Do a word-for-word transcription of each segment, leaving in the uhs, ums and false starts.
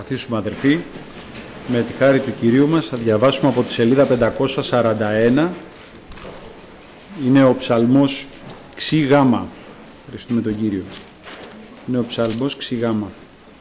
Καθίσουμε αδερφοί, με τη χάρη του Κυρίου μας θα διαβάσουμε από τη σελίδα πεντακόσια σαράντα ένα. Είναι ο ψαλμός Ξι Γάμα. Ευχαριστούμε τον Κύριο. Είναι ο ψαλμός Ξι Γάμα.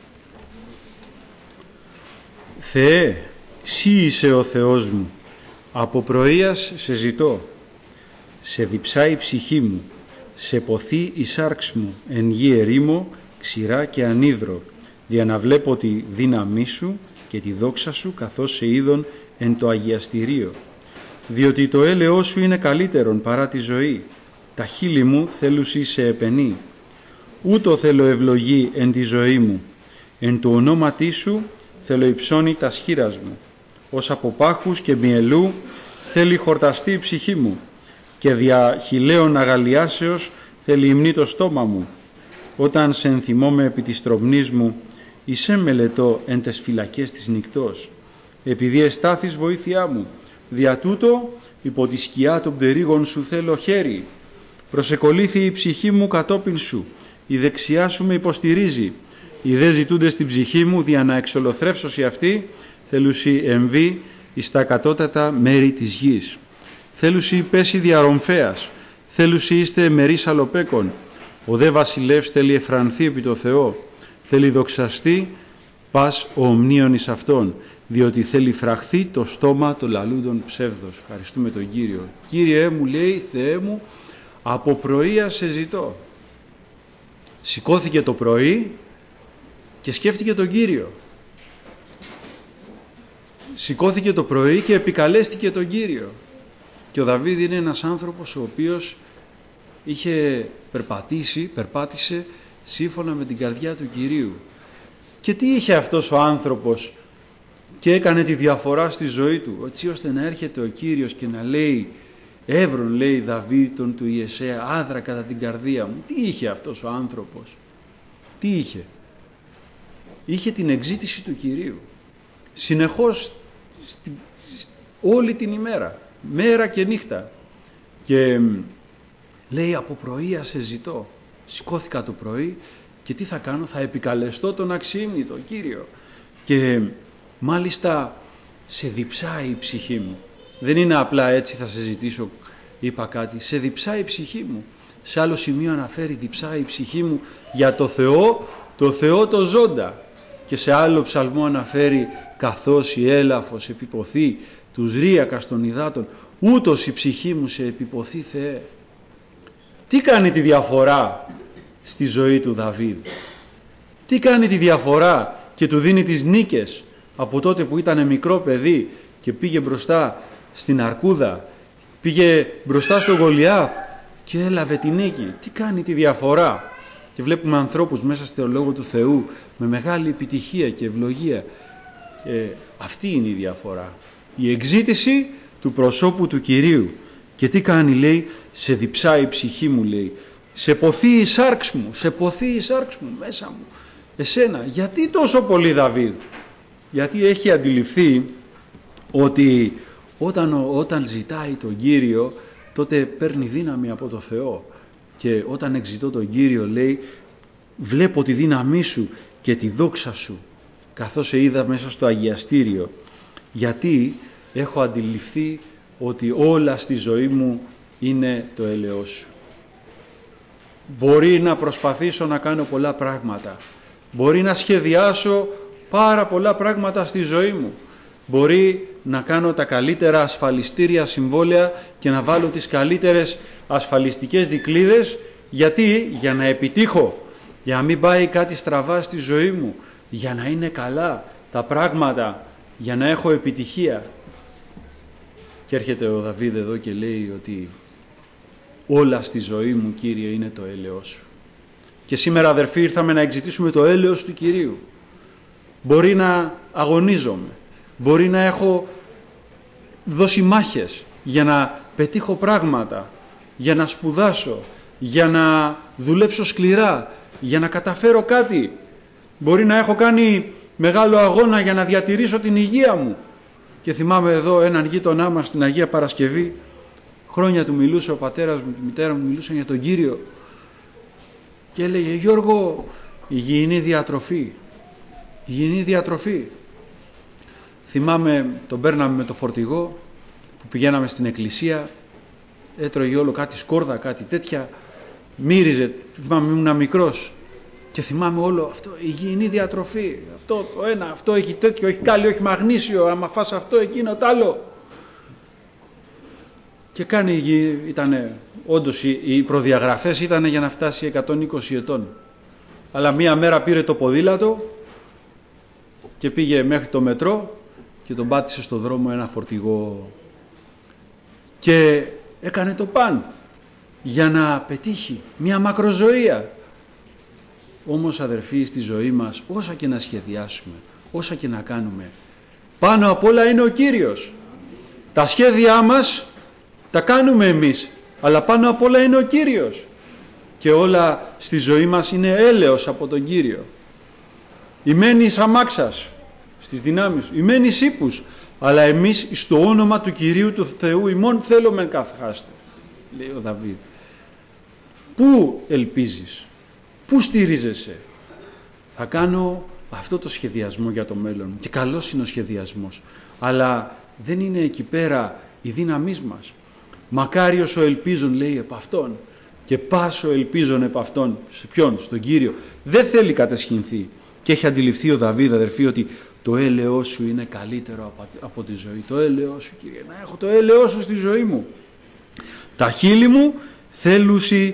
Θεέ, Συ είσαι ο Θεός μου, από πρωίας σε ζητώ. Σε διψάει η ψυχή μου, σε ποθεί η σάρξ μου, εν γη ερήμο, ξηρά και ανίδρο, δια να βλέπω τη δύναμή σου και τη δόξα σου, καθώς σε είδον εν το αγιαστηρίο. Διότι το έλεος σου είναι καλύτερον παρά τη ζωή, τα χείλη μου θέλουσι σε επενεί. Ούτω θέλω ευλογή εν τη ζωή μου, εν το ονόματί σου θέλω υψώνει τα σχήρας μου. Ως από πάχους και μυελού θέλει χορταστεί η ψυχή μου, και δια χιλέων αγαλιάσεως θέλει υμνεί το στόμα μου. Όταν σε ενθυμώμαι επί της τρομνής μου, εισέ μελετώ εν τες φυλακές της νυκτός. Επειδή εστάθης βοήθειά μου, δια τούτο υπό τη σκιά των πτερίγων σου θέλω χέρι. Προσεκολήθη η ψυχή μου κατόπιν σου, η δεξιά σου με υποστηρίζει. Οι δε ζητούνται στην ψυχή μου, δια να εξολοθρεύσωση αυτή, θέλουσι εμβεί εις τα κατώτατα μέρη της γης. Θέλουσι πέσει διαρομφέας, θέλουσι είστε μερίς αλλοπέκων. Ο δε βασιλεύς θέλει εφρανθεί επί το Θεό, θέλει δοξαστεί πας ο ομνίων εις αυτόν, διότι θέλει φραχθεί το στόμα των λαλούντων ψεύδος. Ευχαριστούμε τον Κύριο. Κύριε μου, λέει, Θεέ μου, από πρωία σε ζητώ. Σηκώθηκε το πρωί και σκέφτηκε τον Κύριο. Σηκώθηκε το πρωί και επικαλέστηκε τον Κύριο. Και ο Δαβίδ είναι ένας άνθρωπος ο οποίος είχε περπατήσει, περπάτησε σύμφωνα με την καρδιά του Κυρίου. Και τι είχε αυτός ο άνθρωπος και έκανε τη διαφορά στη ζωή του, έτσι ώστε να έρχεται ο Κύριος και να λέει, εύρων, λέει Δαβίδ τον του Ιεσέα, άδρα κατά την καρδία μου. Τι είχε αυτός ο άνθρωπος? Τι είχε? Είχε την εξήτηση του Κυρίου. Συνεχώς στη, στη, όλη την ημέρα, μέρα και νύχτα. Και λέει, από πρωία σε ζητώ. Σηκώθηκα το πρωί και τι θα κάνω? Θα επικαλεστώ τον αξιήμνητο Κύριο. Και μάλιστα σε διψάει η ψυχή μου. Δεν είναι απλά έτσι θα σε ζητήσω, είπα κάτι. Σε διψάει η ψυχή μου. Σε άλλο σημείο αναφέρει διψάει η ψυχή μου για το Θεό, το Θεό το ζώντα. Και σε άλλο ψαλμό αναφέρει καθώς η έλαφος επιποθεί τους ρίακας των υδάτων, ούτως η ψυχή μου σε επιποθεί, Θεέ. Τι κάνει τη διαφορά στη ζωή του Δαβίδ? Τι κάνει τη διαφορά και του δίνει τις νίκες από τότε που ήταν μικρό παιδί και πήγε μπροστά στην αρκούδα, πήγε μπροστά στο Γολιάθ και έλαβε τη νίκη? Τι κάνει τη διαφορά? Και βλέπουμε ανθρώπους μέσα στο Λόγο του Θεού με μεγάλη επιτυχία και ευλογία. Και αυτή είναι η διαφορά. Η εξήτηση του προσώπου του Κυρίου. Και τι κάνει? Λέει, σε διψάει η ψυχή μου, λέει. Σε ποθεί η σάρξ μου, σε ποθεί η σάρξ μου μέσα μου. Εσένα. Γιατί τόσο πολύ Δαβίδ? Γιατί έχει αντιληφθεί ότι όταν, όταν ζητάει τον Κύριο, τότε παίρνει δύναμη από το Θεό. Και όταν εξητώ τον Κύριο, λέει, βλέπω τη δύναμή σου και τη δόξα σου, καθώς σε είδα μέσα στο αγιαστήριο. Γιατί έχω αντιληφθεί ότι όλα στη ζωή μου είναι το έλεος σου. Μπορεί να προσπαθήσω να κάνω πολλά πράγματα. Μπορεί να σχεδιάσω πάρα πολλά πράγματα στη ζωή μου. Μπορεί να κάνω τα καλύτερα ασφαλιστήρια συμβόλαια και να βάλω τις καλύτερες ασφαλιστικές δικλείδες. Γιατί? Για να επιτύχω. Για να μην πάει κάτι στραβά στη ζωή μου. Για να είναι καλά τα πράγματα. Για να έχω επιτυχία. Και έρχεται ο Δαβίδ εδώ και λέει ότι όλα στη ζωή μου, Κύριε, είναι το έλεος σου. Και σήμερα, αδερφοί, ήρθαμε να εξητήσουμε το έλεος του Κυρίου. Μπορεί να αγωνίζομαι, μπορεί να έχω δώσει μάχες για να πετύχω πράγματα, για να σπουδάσω, για να δουλέψω σκληρά, για να καταφέρω κάτι. Μπορεί να έχω κάνει μεγάλο αγώνα για να διατηρήσω την υγεία μου. Και θυμάμαι εδώ έναν γείτονά μας στην Αγία Παρασκευή, χρόνια του μιλούσε ο πατέρας μου, η μητέρα μου μιλούσαν για τον Κύριο και έλεγε, Γιώργο, υγιεινή διατροφή, υγιεινή διατροφή. Θυμάμαι, τον παίρναμε με το φορτηγό που πηγαίναμε στην εκκλησία, έτρωγε όλο κάτι σκόρδα, κάτι τέτοια, μύριζε, θυμάμαι ήμουν μικρός και θυμάμαι όλο αυτό, υγιεινή διατροφή, αυτό το ένα, αυτό έχει τέτοιο, έχει κάλιο, έχει μαγνήσιο, άμα φας αυτό, εκείνο, το άλλο. Και κάνει, ήτανε, όντως οι προδιαγραφές ήταν για να φτάσει εκατόν είκοσι ετών. Αλλά μία μέρα πήρε το ποδήλατο και πήγε μέχρι το μετρό και τον πάτησε στο δρόμο ένα φορτηγό. Και έκανε το παν για να πετύχει μια μακροζωία. Όμως αδερφοί, στη ζωή μας, όσα και να σχεδιάσουμε, όσα και να κάνουμε, πάνω απ' όλα είναι ο Κύριος. Τα σχέδιά μας τα κάνουμε εμείς, αλλά πάνω απ' όλα είναι ο Κύριος. Και όλα στη ζωή μας είναι έλεος από τον Κύριο. Ημέν εις αμάξας, στις δυνάμεις, ημέν εις ύπους, αλλά εμείς στο όνομα του Κυρίου του Θεού ημών θέλουμε καθχάστε, λέει ο Δαβίδ. Πού ελπίζεις, πού στηρίζεσαι? Θα κάνω αυτό το σχεδιασμό για το μέλλον και καλός είναι ο σχεδιασμός, αλλά δεν είναι εκεί πέρα η δύναμής μας. Μακάριος ο ελπίζων, λέει, επ' αυτόν, και πάσο ελπίζων επ' αυτόν. Σε ποιον? Στον Κύριο. Δεν θέλει κατεσχυνθεί. Και έχει αντιληφθεί ο Δαβίδ, αδερφοί, ότι το έλεος σου είναι καλύτερο από, από τη ζωή. Το έλεος σου, Κύριε, να έχω το έλεος σου στη ζωή μου. Τα χείλη μου θέλουσι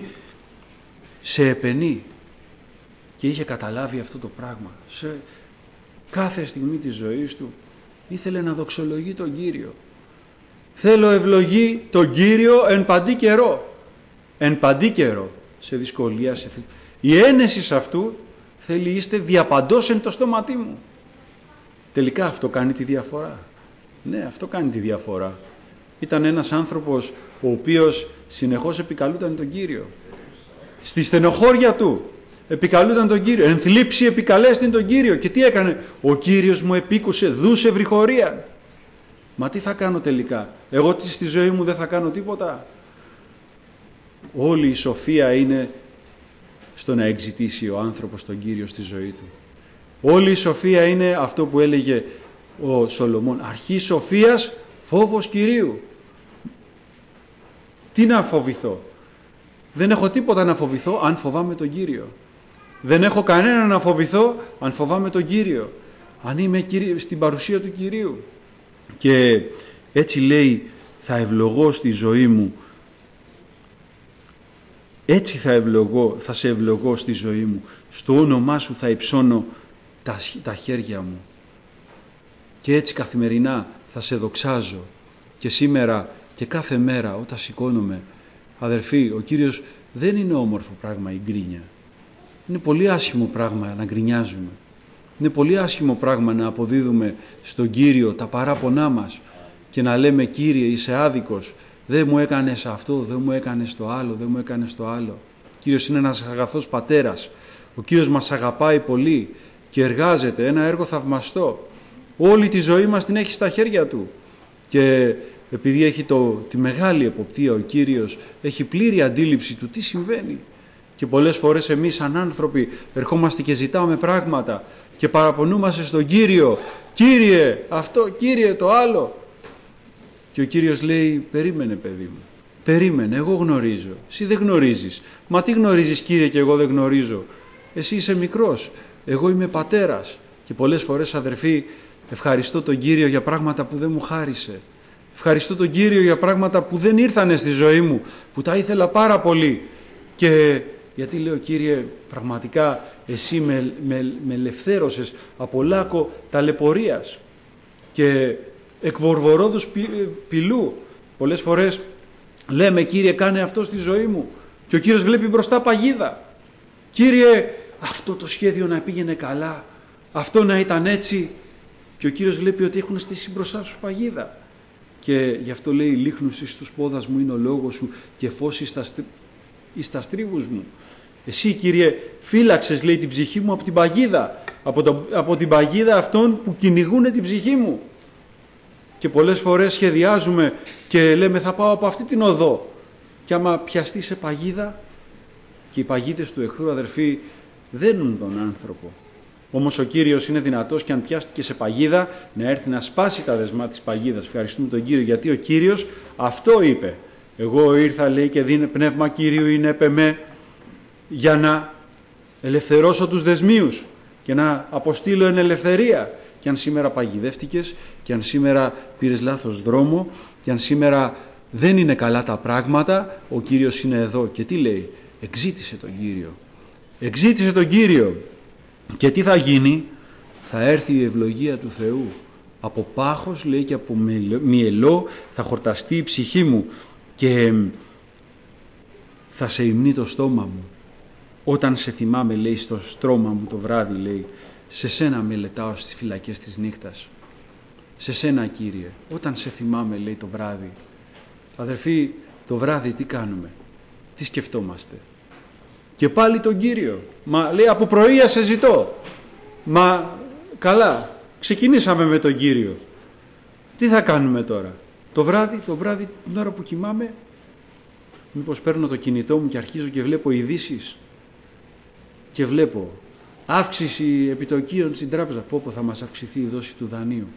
σε επενεί. Και είχε καταλάβει αυτό το πράγμα. Σε κάθε στιγμή της ζωής του ήθελε να δοξολογεί τον Κύριο. Θέλω ευλογεί τον Κύριο εν παντή καιρό. Εν παντή καιρό, σε δυσκολία, σε θλίψη. Η ένεση αυτού θέλει είστε διαπαντός εν το στόματί μου. Τελικά αυτό κάνει τη διαφορά. Ναι, αυτό κάνει τη διαφορά. Ήταν ένας άνθρωπος ο οποίος συνεχώς επικαλούταν τον Κύριο. Στη στενοχώρια του επικαλούταν τον Κύριο. Εν θλίψη επικαλέστην τον Κύριο. Και τι έκανε? Ο Κύριος μου επίκουσε, δούσε βρυχωρία. Μα τι θα κάνω τελικά? Εγώ στη ζωή μου δεν θα κάνω τίποτα. Όλη η σοφία είναι στο να εξητήσει ο άνθρωπος τον Κύριο στη ζωή του. Όλη η σοφία είναι αυτό που έλεγε ο Σολομών. Αρχή σοφίας, φόβος Κυρίου. Τι να φοβηθώ? Δεν έχω τίποτα να φοβηθώ αν φοβάμαι τον Κύριο. Δεν έχω κανένα να φοβηθώ αν φοβάμαι τον Κύριο. Αν είμαι στην παρουσία του Κυρίου. Και έτσι λέει, θα ευλογώ στη ζωή μου. Έτσι θα, ευλογώ, θα σε ευλογώ στη ζωή μου. Στο όνομά σου θα υψώνω τα, τα χέρια μου. Και έτσι καθημερινά θα σε δοξάζω. Και σήμερα και κάθε μέρα όταν σηκώνομαι. Αδερφοί, ο Κύριος δεν είναι όμορφο πράγμα η γκρίνια. Είναι πολύ άσχημο πράγμα να γκρινιάζουμε. Είναι πολύ άσχημο πράγμα να αποδίδουμε στον Κύριο τα παράπονά μας και να λέμε, Κύριε, είσαι άδικος. Δεν μου έκανες αυτό, δεν μου έκανες το άλλο, δεν μου έκανες το άλλο. Ο Κύριος είναι ένας αγαθός πατέρας. Ο Κύριος μας αγαπάει πολύ και εργάζεται ένα έργο θαυμαστό. Όλη τη ζωή μας την έχει στα χέρια Του. Και επειδή έχει το, τη μεγάλη εποπτεία ο Κύριος, έχει πλήρη αντίληψη του τι συμβαίνει. Και πολλές φορές εμείς σαν άνθρωποι ερχόμαστε και ζητάμε πράγματα και παραπονούμαστε στον Κύριο. Κύριε αυτό, Κύριε το άλλο. Και ο Κύριος λέει, περίμενε παιδί μου, περίμενε, εγώ γνωρίζω, εσύ δεν γνωρίζεις. Μα τι γνωρίζεις Κύριε και εγώ δεν γνωρίζω? Εσύ είσαι μικρός, εγώ είμαι πατέρας. Και πολλές φορές αδερφοί ευχαριστώ τον Κύριο για πράγματα που δεν μου χάρισε. Ευχαριστώ τον Κύριο για πράγματα που δεν ήρθανε στη ζωή μου, που τα ήθελα πάρα πολύ. Και γιατί λέω, Κύριε, πραγματικά εσύ με, με, με ελευθέρωσες από λάκκο ταλαιπωρίας και εκ βορβορόδους πυλού. Πολλές φορές λέμε, Κύριε, κάνε αυτό στη ζωή μου. Και ο Κύριος βλέπει μπροστά παγίδα. Κύριε, αυτό το σχέδιο να πήγαινε καλά, αυτό να ήταν έτσι. Και ο Κύριος βλέπει ότι έχουν στήσει μπροστά σου παγίδα. Και γι' αυτό λέει, λίχνους εις τους πόδας μου είναι ο λόγος σου και φως εις τα, εις τα στρίβους μου. Εσύ, Κύριε, φύλαξες, λέει, την ψυχή μου από την παγίδα. Από, το, από την παγίδα αυτών που κυνηγούν την ψυχή μου. Και πολλές φορές σχεδιάζουμε και λέμε, θα πάω από αυτή την οδό. Και άμα πιαστεί σε παγίδα, και οι παγίδες του εχθρού, αδερφοί, δένουν τον άνθρωπο. Όμως ο Κύριος είναι δυνατός και αν πιάστηκε σε παγίδα να έρθει να σπάσει τα δεσμά της παγίδας. Ευχαριστούμε τον Κύριο, γιατί ο Κύριος αυτό είπε. Εγώ ήρθα, λέει, και δίνε πνεύμα Κυρίου είναι επ' εμέ, για να ελευθερώσω τους δεσμίους και να αποστείλω εν ελευθερία. Και αν σήμερα παγιδεύτηκες, και αν σήμερα πήρες λάθος δρόμο, και αν σήμερα δεν είναι καλά τα πράγματα, ο Κύριος είναι εδώ. Και τι λέει? Εξήτησε τον Κύριο. Εξήτησε τον Κύριο. Και τι θα γίνει? Θα έρθει η ευλογία του Θεού. Από πάχος, λέει, και από μυελό θα χορταστεί η ψυχή μου και θα σε υμνεί το στόμα μου. Όταν σε θυμάμαι, λέει, στο στρώμα μου το βράδυ, λέει, σε σένα μελετάω στις φυλακές της νύχτας. Σε σένα, Κύριε, όταν σε θυμάμαι, λέει, το βράδυ. Αδερφοί, το βράδυ τι κάνουμε? Τι σκεφτόμαστε? Και πάλι τον Κύριο. Μα λέει, από πρωία σε ζητώ. Μα καλά, ξεκινήσαμε με τον Κύριο. Τι θα κάνουμε τώρα? Το βράδυ, το βράδυ, την ώρα που κοιμάμαι, μήπως παίρνω το κινητό μου και αρχίζω και βλέπω ειδήσεις και βλέπω αύξηση επιτοκίων στην τράπεζα. Πω πω θα μας αυξηθεί η δόση του δανείου.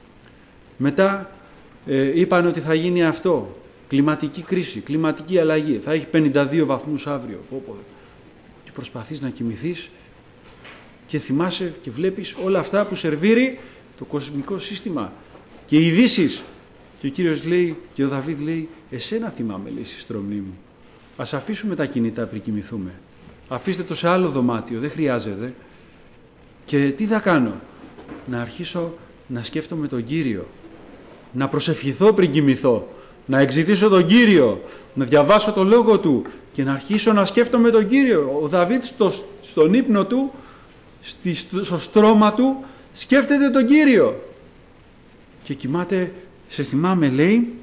Μετά ε, είπαν ότι θα γίνει αυτό. Κλιματική κρίση, κλιματική αλλαγή. Θα έχει πενήντα δύο βαθμούς αύριο. Πω πω. Και προσπαθείς να κοιμηθείς και θυμάσαι και βλέπεις όλα αυτά που σερβίρει το κοσμικό σύστημα. Και οι ειδήσεις. Και ο Κύριος λέει, και ο Δαβίδ λέει, εσένα θυμάμαι, λέει, στη στρωμή μου. Ας αφήσουμε τα κινητά πριν κοιμηθούμε. Αφήστε το σε άλλο δωμάτιο, δεν χρειάζεται. Και τι θα κάνω? Να αρχίσω να σκέφτομαι τον Κύριο. Να προσευχηθώ πριν κοιμηθώ. Να εξητήσω τον Κύριο. Να διαβάσω το λόγο Του και να αρχίσω να σκέφτομαι τον Κύριο. Ο Δαβίδ στο, στον ύπνο του, στη, στο στρώμα του, σκέφτεται τον Κύριο. Και κοιμάται, σε θυμάμαι, λέει,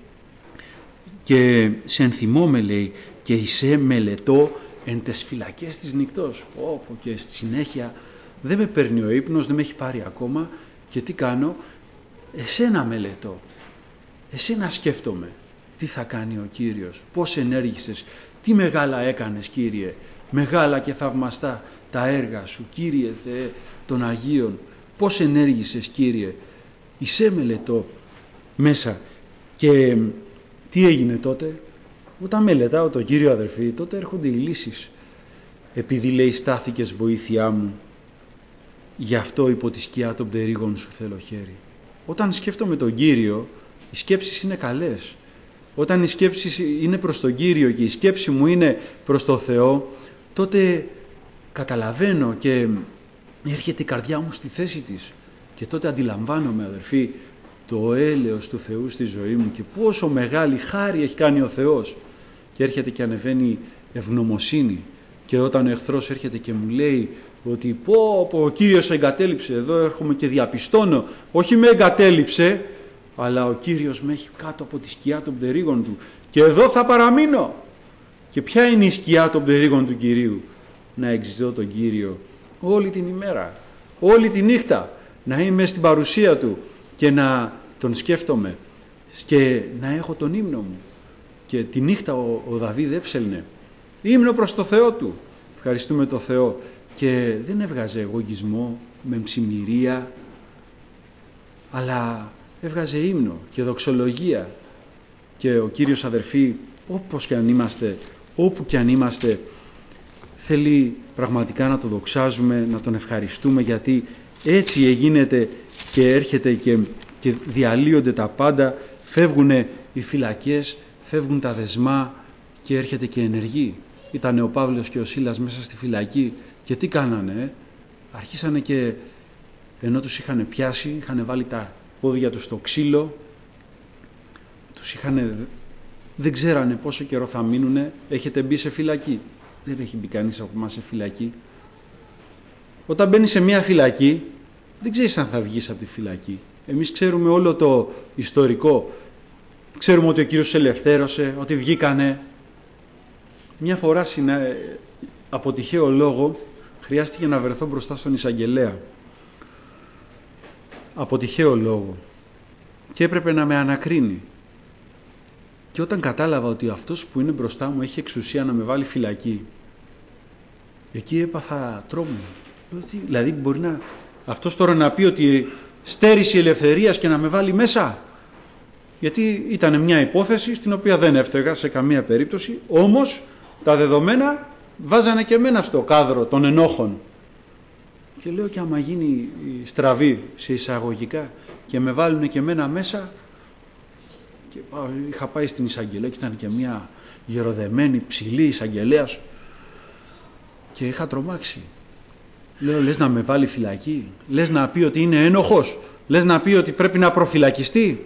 και σε ενθυμώμαι, λέει, και εισέ μελετώ εν τες φυλακές της νυκτός. Όπου και στη συνέχεια δεν με παίρνει ο ύπνος, δεν με έχει πάρει ακόμα. Και τι κάνω? Εσένα μελετώ. Εσένα σκέφτομαι. Τι θα κάνει ο Κύριος? Πώς ενέργησες? Τι μεγάλα έκανες, Κύριε? Μεγάλα και θαυμαστά τα έργα Σου, Κύριε Θεέ των Αγίων. Πώς ενέργησες, Κύριε? Εισέ μελετώ μέσα. Και τι έγινε τότε? Όταν μελετάω τον Κύριο, αδερφοί, τότε έρχονται οι λύσεις. Επειδή, λέει, στάθηκες βοήθειά μου, γι' αυτό υπό τη σκιά των πτερύγων Σου θέλω χέρι. Όταν σκέφτομαι τον Κύριο, οι σκέψεις είναι καλές. Όταν οι σκέψεις είναι προς τον Κύριο και η σκέψη μου είναι προς τον Θεό, τότε καταλαβαίνω και έρχεται η καρδιά μου στη θέση της. Και τότε αντιλαμβάνομαι, αδερφοί, το έλεος του Θεού στη ζωή μου και πόσο μεγάλη χάρη έχει κάνει ο Θεός. Και έρχεται και ανεβαίνει ευγνωμοσύνη. Και όταν ο εχθρός έρχεται και μου λέει ότι πω, πω, ο Κύριος σε εγκατέλειψε, εδώ έρχομαι και διαπιστώνω, όχι με εγκατέλειψε, αλλά ο Κύριος με έχει κάτω από τη σκιά των πτερύγων Του και εδώ θα παραμείνω. Και ποια είναι η σκιά των πτερύγων του Κυρίου? Να εξητώ τον Κύριο όλη την ημέρα, όλη τη νύχτα, να είμαι στην παρουσία Του και να Τον σκέφτομαι και να έχω τον ύμνο μου. Και τη νύχτα ο, ο Δαβίδ έψελνε ύμνο προς το Θεό του. Ευχαριστούμε το Θεό. Και δεν έβγαζε εγωγισμό με ψημυρία, αλλά έβγαζε ύμνο και δοξολογία. Και ο Κύριος, αδερφοί, όπως και αν είμαστε, όπου και αν είμαστε, θέλει πραγματικά να το δοξάζουμε, να τον ευχαριστούμε, γιατί έτσι εγίνεται και έρχεται και, και διαλύονται τα πάντα, φεύγουν οι φυλακές, φεύγουν τα δεσμά και έρχεται και ενεργεί. Ήταν ο Παύλος και ο Σίλας μέσα στη φυλακή και τι κάνανε? Ε? Αρχίσανε και ενώ τους είχαν πιάσει, είχαν βάλει τα πόδια τους στο ξύλο, τους είχαν, δεν ξέρανε πόσο καιρό θα μείνουνε. Έχετε μπει σε φυλακή? Δεν έχει μπει κανείς από εμάς σε φυλακή. Όταν μπαίνει σε μια φυλακή, δεν ξέρεις αν θα βγεις από τη φυλακή. Εμείς ξέρουμε όλο το ιστορικό. Ξέρουμε ότι ο Κύριος σε ελευθέρωσε, ότι βγήκανε. Μια φορά συνα... από τυχαίο λόγο χρειάστηκε να βρεθώ μπροστά στον εισαγγελέα. Από τυχαίο λόγο. Και έπρεπε να με ανακρίνει. Και όταν κατάλαβα ότι αυτός που είναι μπροστά μου έχει εξουσία να με βάλει φυλακή, εκεί έπαθα τρόμο. Δηλαδή μπορεί να, Αυτός τώρα να πει ότι στέρηση ελευθερίας και να με βάλει μέσα. Γιατί ήταν μια υπόθεση στην οποία δεν έφταιγα σε καμία περίπτωση, όμως τα δεδομένα βάζανε και εμένα στο κάδρο των ενόχων. Και λέω, και άμα γίνει στραβή σε εισαγωγικά και με βάλουν και εμένα μέσα, και πάω, είχα πάει στην εισαγγελέα και ήταν και μια γεροδεμένη ψηλή εισαγγελέας και είχα τρομάξει. Λέω, λες να με βάλει φυλακή, λες να πει ότι είναι ένοχος, λες να πει ότι πρέπει να προφυλακιστεί.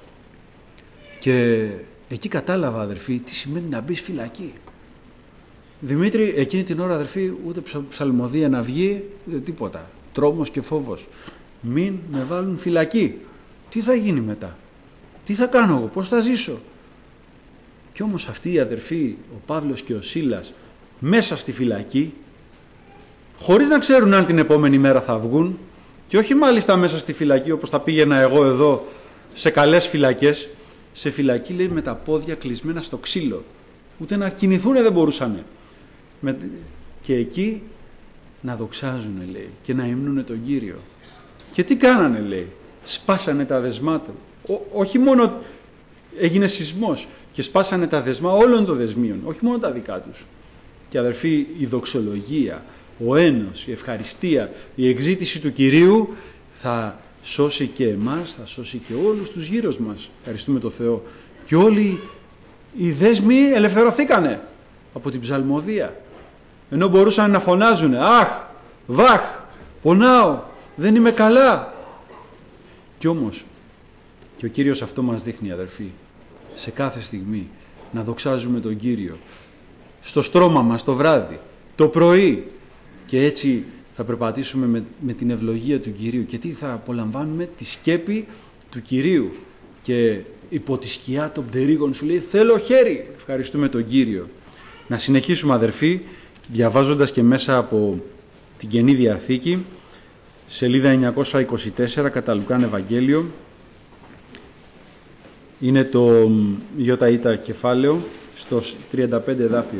Και εκεί κατάλαβα, αδερφοί, τι σημαίνει να μπεις φυλακή. Δημήτρη, εκείνη την ώρα, αδερφοί, ούτε ψαλμοδία να βγει, ούτε τίποτα. Τρόμος και φόβος. Μην με βάλουν φυλακή. Τι θα γίνει μετά? Τι θα κάνω εγώ? Πώς θα ζήσω? Κι όμως αυτοί οι αδερφοί, ο Παύλος και ο Σίλας, μέσα στη φυλακή, χωρίς να ξέρουν αν την επόμενη μέρα θα βγουν, και όχι μάλιστα μέσα στη φυλακή όπως θα πήγαινα εγώ εδώ σε καλές φυλακές, σε φυλακή, λέει, με τα πόδια κλεισμένα στο ξύλο. Ούτε να κινηθούν δεν μπορούσαν. Με... Και εκεί να δοξάζουν, λέει, και να υμνούνε τον Κύριο. Και τι κάνανε, λέει? Σπάσανε τα δεσμά του. Ό, όχι μόνο έγινε σεισμός και σπάσανε τα δεσμά όλων των δεσμίων, όχι μόνο τα δικά τους. Και αδερφοί, η δοξολογία, ο ένος, η ευχαριστία, η εξήτηση του Κυρίου θα σώσει και εμάς, θα σώσει και όλους τους γύρω μας. Ευχαριστούμε τον Θεό. Και όλοι οι δέσμοι ελευθερωθήκανε από την ψαλμοδία. Ενώ μπορούσαν να φωνάζουν, αχ, βαχ, πονάω, δεν είμαι καλά. Κι όμως, και ο Κύριος αυτό μας δείχνει, αδερφοί, σε κάθε στιγμή να δοξάζουμε τον Κύριο. Στο στρώμα μας το βράδυ, το πρωί, και έτσι θα περπατήσουμε με, με την ευλογία του Κυρίου. Και τι θα απολαμβάνουμε? Τη σκέπη του Κυρίου. Και υπό τη σκιά των πτερύγων σου λέει, θέλω χέρι. Ευχαριστούμε τον Κύριο. Να συνεχίσουμε, αδερφοί, διαβάζοντας και μέσα από την Καινή Διαθήκη, σελίδα εννιακόσια είκοσι τέσσερα, κατά Λουκάν Ευαγγέλιο. Είναι το Ιωταΐτα κεφάλαιο, στο τριάντα πέντε εδάφιο.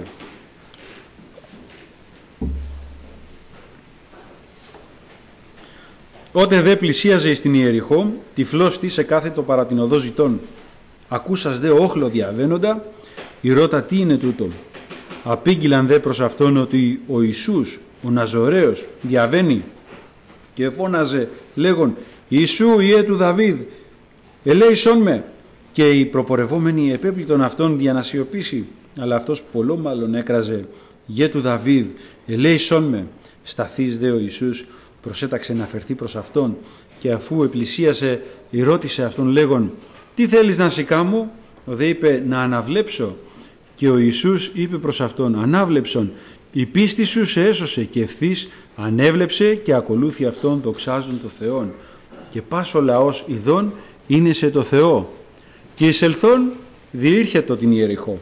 Ότε δε πλησίαζε εις την Ιεριχώ, τυφλός της εκάθετο παρά την οδό ζητών. Ακούσας δε όχλο διαβαίνοντα, ηρώτα τι είναι τούτο. Απήγγειλαν δε προς αυτόν ότι ο Ιησούς, ο Ναζωραίος, διαβαίνει και φώναζε λέγον, Ιησού, Ιε του Δαβίδ, ελέησόν με. Και οι προπορευόμενοι επέπλητον αυτόν για να σιωπήσει, αλλά αυτός πολλό μάλλον έκραζε, Ιε του Δαβίδ, ελέησόν με. Σταθείς δε ο Ιησούς προσέταξε να φερθεί προς αυτόν, και αφού επλησίασε ρώτησε αυτόν λέγον, τι θέλεις να σε κάμω? Ο δε είπε, να αναβλέψω. Και ο Ιησούς είπε προς αυτόν, ανάβλεψον, η πίστη σου σε έσωσε. Και ευθύς ανέβλεψε και ακολούθη αυτόν δοξάζουν το Θεόν. Και πας ο λαός ειδών είναι σε το Θεό. Και εισελθόν διήρχετο την Ιεριχώ.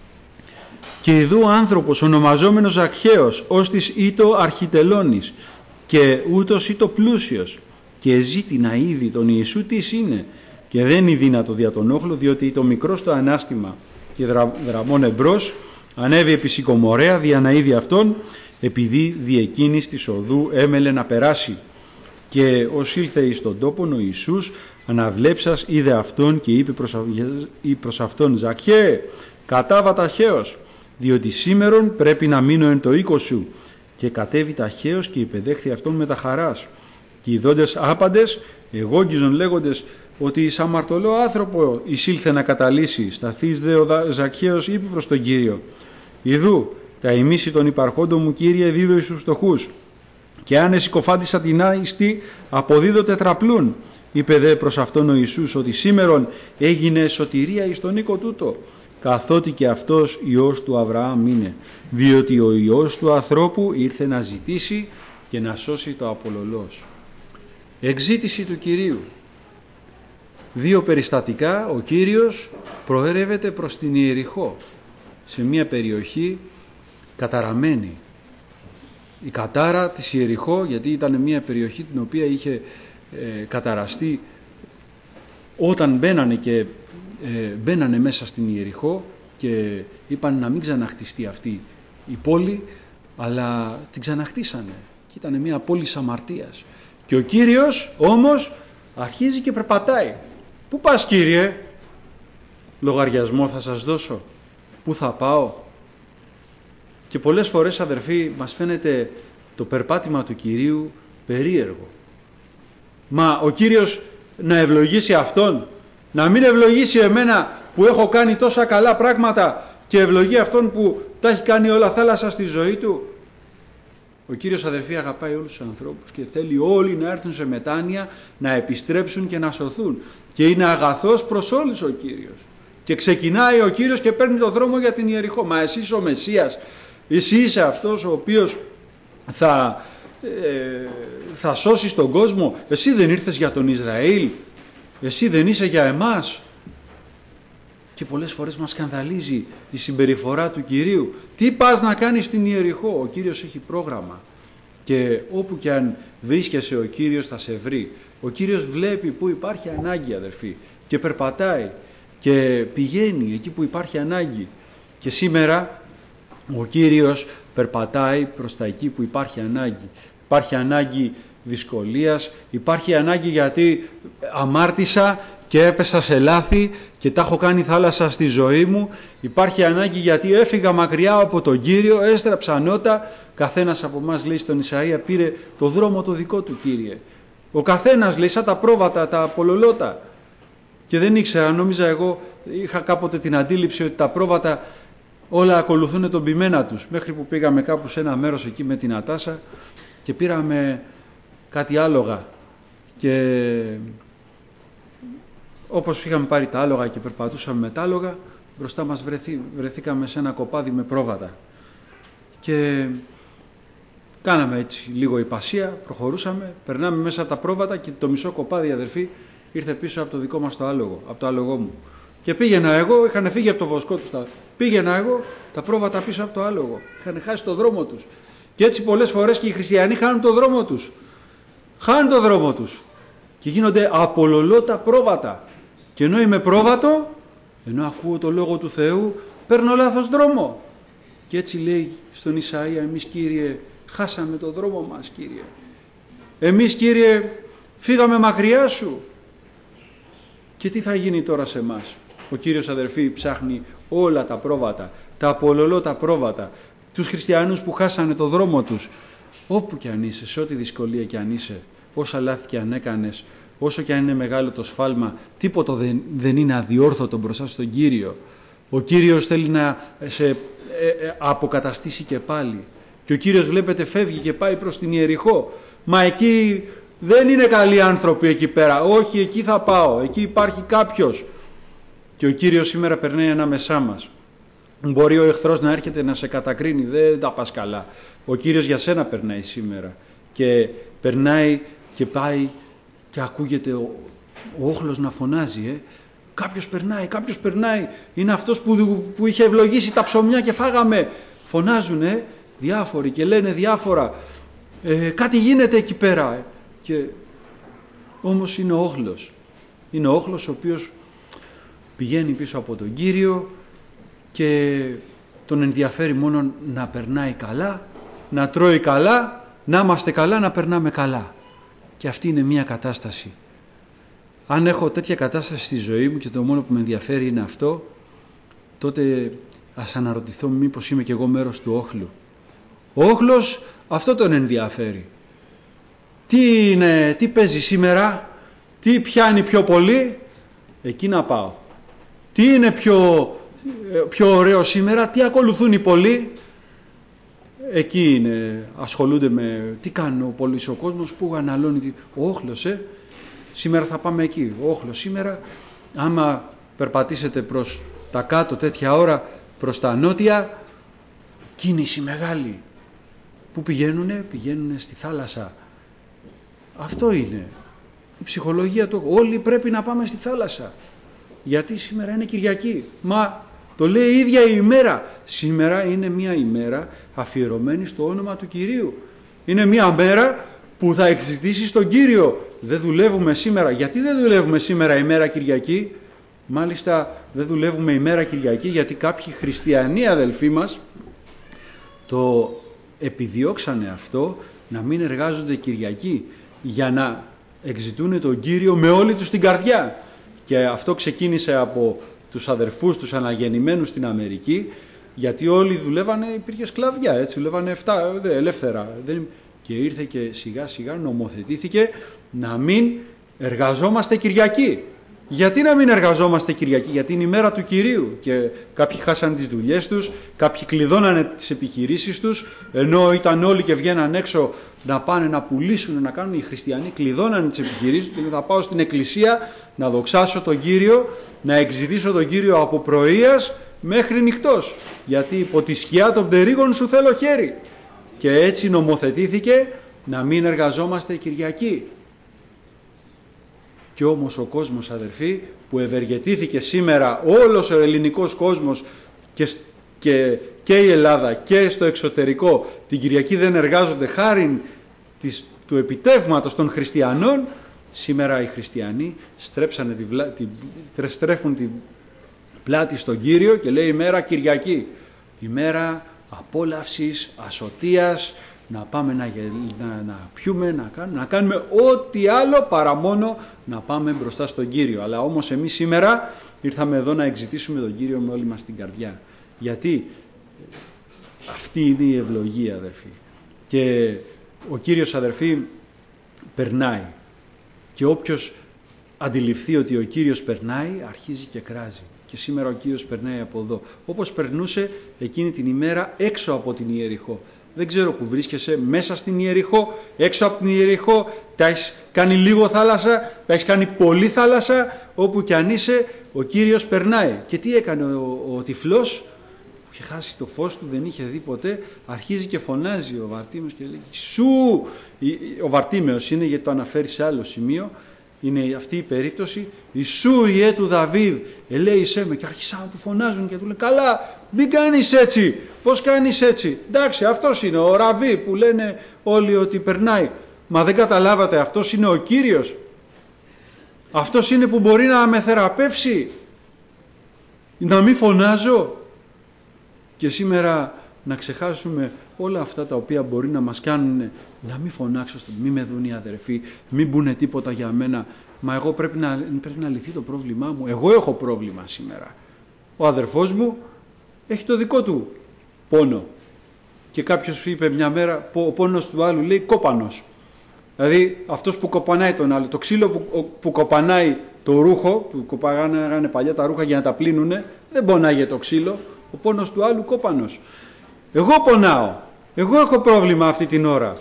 Και ειδού άνθρωπος ονομαζόμενος Ζακχαίος, ως της ήτο αρχιτελώνης, και ούτως ήτο πλούσιος, και ζήτη να είδει τον Ιησού τι είναι, και δεν είδη να το δια τον όχλο, διότι ήτο μικρό στο ανάστημα και δρα, δραμών εμπρός, ανέβη επί σικομορέα δια να είδει αυτόν, επειδή δι' εκείνης της οδού έμελε να περάσει. Και ως ήλθε εις τον τόπον ο Ιησούς, αναβλέψας είδε αυτόν και είπε προς, προς αυτόν, Ζακχαίε, κατάβα ταχαίως, διότι σήμερον πρέπει να μείνω εν το οίκο σου. Και κατέβη ταχαίως και υπεδέχθη αυτόν με τα χαράς. Και οι δόντες άπαντες εγόγγιζον λέγοντες ότι εις αμαρτωλό άνθρωπο εισήλθε να καταλύσει. Σταθείς δε ο Ζακχαίος είπε προς τον Κύριο, Ιδού τα ημίση των υπαρχόντων μου, Κύριε, δίδω εις τους φτωχούς, και αν εσυκοφάντησα την άιστη αποδίδω τετραπλούν. Είπε δε προς αυτόν ο Ιησούς ότι σήμερον έγινε σωτηρία εις τον οίκο τούτο, καθότι και αυτός Υιός του Αβραάμ είναι, διότι ο Υιός του ανθρώπου ήρθε να ζητήσει και να σώσει το απολωλός. Εξήτηση του Κυρίου. Δύο περιστατικά, ο Κύριος προέρευεται προς την Ιεριχώ, σε μια περιοχή καταραμένη. Η κατάρα της Ιεριχώ, γιατί ήταν μια περιοχή την οποία είχε ε, καταραστεί όταν μπαίνανε και ε, μπαίνανε μέσα στην Ιεριχώ και είπαν να μην ξαναχτιστεί αυτή η πόλη, αλλά την ξαναχτίσανε. Και ήταν μια πόλη αμαρτίας. Και ο Κύριος όμως αρχίζει και περπατάει. Πού πας, Κύριε? Λογαριασμό θα σας δώσω. Πού θα πάω? Και πολλές φορές, αδερφοί, μας φαίνεται το περπάτημα του Κυρίου περίεργο. Μα ο Κύριος να ευλογήσει αυτόν, να μην ευλογήσει εμένα που έχω κάνει τόσα καλά πράγματα και ευλογεί αυτόν που τα έχει κάνει όλα θάλασσα στη ζωή του? Ο Κύριος, αδερφοί, αγαπάει όλους τους ανθρώπους και θέλει όλοι να έρθουν σε μετάνοια, να επιστρέψουν και να σωθούν. Και είναι αγαθός προς όλους ο Κύριος. Και ξεκινάει ο Κύριος και παίρνει το δρόμο για την Ιεριχώ. Μα εσύ είσαι ο Μεσσίας, εσύ είσαι αυτός ο οποίος θα, ε, θα σώσεις τον κόσμο. Εσύ δεν ήρθες για τον Ισραήλ? Εσύ δεν είσαι για εμάς? Και πολλές φορές μας σκανδαλίζει η συμπεριφορά του Κυρίου. Τι πας να κάνεις στην Ιεριχώ? Ο Κύριος έχει πρόγραμμα. Και όπου και αν βρίσκεσαι, ο Κύριος θα σε βρει. Ο Κύριος βλέπει που υπάρχει ανάγκη, αδερφοί, και περπατάει και πηγαίνει εκεί που υπάρχει ανάγκη. Και σήμερα ο Κύριος περπατάει προς τα εκεί που υπάρχει ανάγκη. Υπάρχει ανάγκη δυσκολίας, υπάρχει ανάγκη γιατί αμάρτησα και έπεσα σε λάθη και τα έχω κάνει θάλασσα στη ζωή μου. Υπάρχει ανάγκη γιατί έφυγα μακριά από τον Κύριο, έστραψα νότα. Καθένας από εμάς, λέει στον Ισαΐα, πήρε το δρόμο το δικό του, Κύριε. Ο καθένας, λέει, σαν τα πρόβατα, τα απολολότα. Και δεν ήξερα, νόμιζα εγώ, είχα κάποτε την αντίληψη ότι τα πρόβατα όλα ακολουθούν τον ποιμένα τους. Μέχρι που πήγαμε κάπου σε ένα μέρος εκεί με την Ατάσα και πήραμε κάτι άλογα. Και όπως είχαμε πάρει τα άλογα και περπατούσαμε με τα άλογα, μπροστά μας βρεθή, βρεθήκαμε σε ένα κοπάδι με πρόβατα. Και κάναμε έτσι λίγο υπασία, προχωρούσαμε, περνάμε μέσα από τα πρόβατα και το μισό κοπάδι, αδερφοί, ήρθε πίσω από το δικό μας το άλογο, από το άλογό μου. Και πήγαινα εγώ, είχαν φύγει από το βοσκό τους, τα... πήγαινα εγώ, τα πρόβατα πίσω από το άλογο. Είχαν χάσει το δρόμο τους. Και έτσι πολλές φορές και οι χριστιανοί χάνουν το δρόμο τους. Χάνουν το δρόμο τους. Και γίνονται απολολότα πρόβατα. Και ενώ είμαι πρόβατο, ενώ ακούω το Λόγο του Θεού, παίρνω λάθος δρόμο. Και έτσι λέει στον Ισαΐα, εμείς, Κύριε, χάσαμε το δρόμο μας, Κύριε. Εμείς, Κύριε, φύγαμε μακριά σου. Και τι θα γίνει τώρα σε εμάς? Ο Κύριος, αδερφοί, ψάχνει όλα τα πρόβατα, τα απολολότα πρόβατα, τους χριστιανούς που χάσανε το δρόμο τους. Όπου και αν είσαι, σε ό,τι δυσκολία και αν είσαι, όσα λάθη και αν έκανες, όσο και αν είναι μεγάλο το σφάλμα, τίποτα δεν, δεν είναι αδιόρθωτο μπροστά στον Κύριο. Ο Κύριος θέλει να σε ε, ε, αποκαταστήσει και πάλι. Και ο Κύριος, βλέπετε, φεύγει και πάει προς την Ιεριχώ. Μα εκεί δεν είναι καλοί άνθρωποι εκεί πέρα. Όχι, εκεί θα πάω. Εκεί υπάρχει κάποιος. Και ο Κύριος σήμερα περνάει ανάμεσά μας. Μπορεί ο εχθρός να έρχεται να σε κατακρίνει. Δεν τα πας καλά. Ο Κύριος για σένα περνάει σήμερα. Και περνάει και πάει και ακούγεται ο, ο όχλος να φωνάζει. Ε. Κάποιος περνάει, κάποιος περνάει. Είναι αυτός που, που είχε ευλογήσει τα ψωμιά και φάγαμε. Φωνάζουν ε, διάφοροι και λένε διάφορα. Ε, κάτι γίνεται εκεί πέρα. Ε. Και όμως είναι ο όχλος. Είναι ο όχλος ο οποίος πηγαίνει πίσω από τον Κύριο και τον ενδιαφέρει μόνο να περνάει καλά, να τρώει καλά, να είμαστε καλά, να περνάμε καλά. Και αυτή είναι μια κατάσταση. Αν έχω τέτοια κατάσταση στη ζωή μου και το μόνο που με ενδιαφέρει είναι αυτό, τότε ας αναρωτηθώ μήπως είμαι και εγώ μέρος του όχλου. Ο όχλος αυτό τον ενδιαφέρει. Τι είναι, τι παίζει σήμερα, τι πιάνει πιο πολύ, εκεί να πάω. Τι είναι πιο, πιο ωραίο σήμερα, τι ακολουθούν οι πολλοί, εκεί είναι, ασχολούνται με τι κάνει ο πολύς ο κόσμος, που αναλώνει ο όχλος, ε. Σήμερα θα πάμε εκεί, ο όχλος σήμερα, άμα περπατήσετε προς τα κάτω τέτοια ώρα, προς τα νότια, κίνηση μεγάλη. Πού πηγαίνουνε, πηγαίνουνε στη θάλασσα. Αυτό είναι η ψυχολογία του. Όλοι πρέπει να πάμε στη θάλασσα. Γιατί σήμερα είναι Κυριακή. Μα το λέει η ίδια η ημέρα. Σήμερα είναι μια ημέρα αφιερωμένη στο όνομα του Κυρίου. Είναι μια μέρα που θα εξητήσει τον Κύριο. Δεν δουλεύουμε σήμερα. Γιατί δεν δουλεύουμε σήμερα ημέρα Κυριακή? Μάλιστα δεν δουλεύουμε ημέρα Κυριακή γιατί κάποιοι χριστιανοί αδελφοί μας το επιδιώξανε αυτό, να μην εργάζονται Κυριακή. για να εξητούν τον Κύριο με όλη τους την καρδιά. Και αυτό ξεκίνησε από τους αδερφούς, τους αναγεννημένους στην Αμερική, γιατί όλοι δουλεύανε, υπήρχε σκλαβιά, έτσι, δουλεύανε εφτά, ελεύθερα. Και ήρθε και σιγά σιγά νομοθετήθηκε να μην εργαζόμαστε Κυριακή. Γιατί να μην εργαζόμαστε Κυριακή? Γιατί είναι η μέρα του Κυρίου και κάποιοι χάσανε τις δουλειές τους, κάποιοι κλειδώνανε τις επιχειρήσεις τους, ενώ ήταν όλοι και βγαίναν έξω να πάνε να πουλήσουν, να κάνουν. Οι χριστιανοί κλειδώνανε τις επιχειρήσεις τους και θα πάω στην εκκλησία να δοξάσω τον Κύριο, να εξητήσω τον Κύριο από πρωίας μέχρι νυχτός, γιατί υπό τη σκιά των πτερύγων σου θέλω χέρι. Και έτσι νομοθετήθηκε να μην εργαζόμαστε Κυριακή. Και όμως ο κόσμος, αδερφοί, που ευεργετήθηκε σήμερα, όλος ο ελληνικός κόσμος και, και, και η Ελλάδα και στο εξωτερικό, την Κυριακή δεν εργάζονται χάριν της, του επιτεύγματος των χριστιανών. Σήμερα οι χριστιανοί στρέψανε τη, τη, στρέφουν την πλάτη στον Κύριο και λέει ημέρα Κυριακή, ημέρα απόλαυσης, ασωτείας, να πάμε να, να, να πιούμε, να κάνουμε, να κάνουμε ό,τι άλλο παρά μόνο να πάμε μπροστά στον Κύριο. Αλλά όμως εμείς σήμερα ήρθαμε εδώ να εξητήσουμε τον Κύριο με όλη μας την καρδιά. Γιατί αυτή είναι η ευλογία, αδερφοί. Και ο Κύριος, αδερφοί, περνάει. Και όποιος αντιληφθεί ότι ο Κύριος περνάει, αρχίζει και κράζει. Και σήμερα ο Κύριος περνάει από εδώ. Όπως περνούσε εκείνη την ημέρα έξω από την Ιεριχώ. Δεν ξέρω που βρίσκεσαι, μέσα στην Ιεριχώ, έξω από την Ιεριχώ, τα έχεις κάνει λίγο θάλασσα, τα έχεις κάνει πολύ θάλασσα, όπου κι αν είσαι, ο Κύριος περνάει. Και τι έκανε ο, ο, ο τυφλός, που είχε χάσει το φως του, δεν είχε δει ποτέ, αρχίζει και φωνάζει ο Βαρτίμεος και λέει «Σου!» Ο Βαρτίμεος είναι, γιατί το αναφέρει σε άλλο σημείο, είναι αυτή η περίπτωση, «Ιησού Υιέ του Δαβίδ, ελέησέ με». Και άρχισαν να του φωνάζουν και του λένε «Καλά, μην κάνεις έτσι, πώς κάνεις έτσι?» Εντάξει, αυτός είναι ο Ραβί που λένε όλοι ότι περνάει. Μα δεν καταλάβατε, αυτός είναι ο Κύριος. Αυτός είναι που μπορεί να με θεραπεύσει. Να μην φωνάζω. Και σήμερα να ξεχάσουμε όλα αυτά τα οποία μπορεί να μας κάνουν να μην φωνάξω, μην με δουν οι αδερφοί, μην μπουνε τίποτα για μένα. Μα εγώ πρέπει να, πρέπει να λυθεί το πρόβλημά μου. Εγώ έχω πρόβλημα σήμερα. Ο αδερφός μου έχει το δικό του πόνο. Και κάποιος είπε μια μέρα, ο πόνος του άλλου λέει κόπανος. Δηλαδή αυτός που κοπανάει τον άλλο, το ξύλο που, που κοπανάει το ρούχο, που κοπανάγανε παλιά τα ρούχα για να τα πλύνουνε, δεν πονάγε το ξύλο, ο πόνος του άλλου κόπανος. Εγώ πονάω, εγώ έχω πρόβλημα αυτή την ώρα.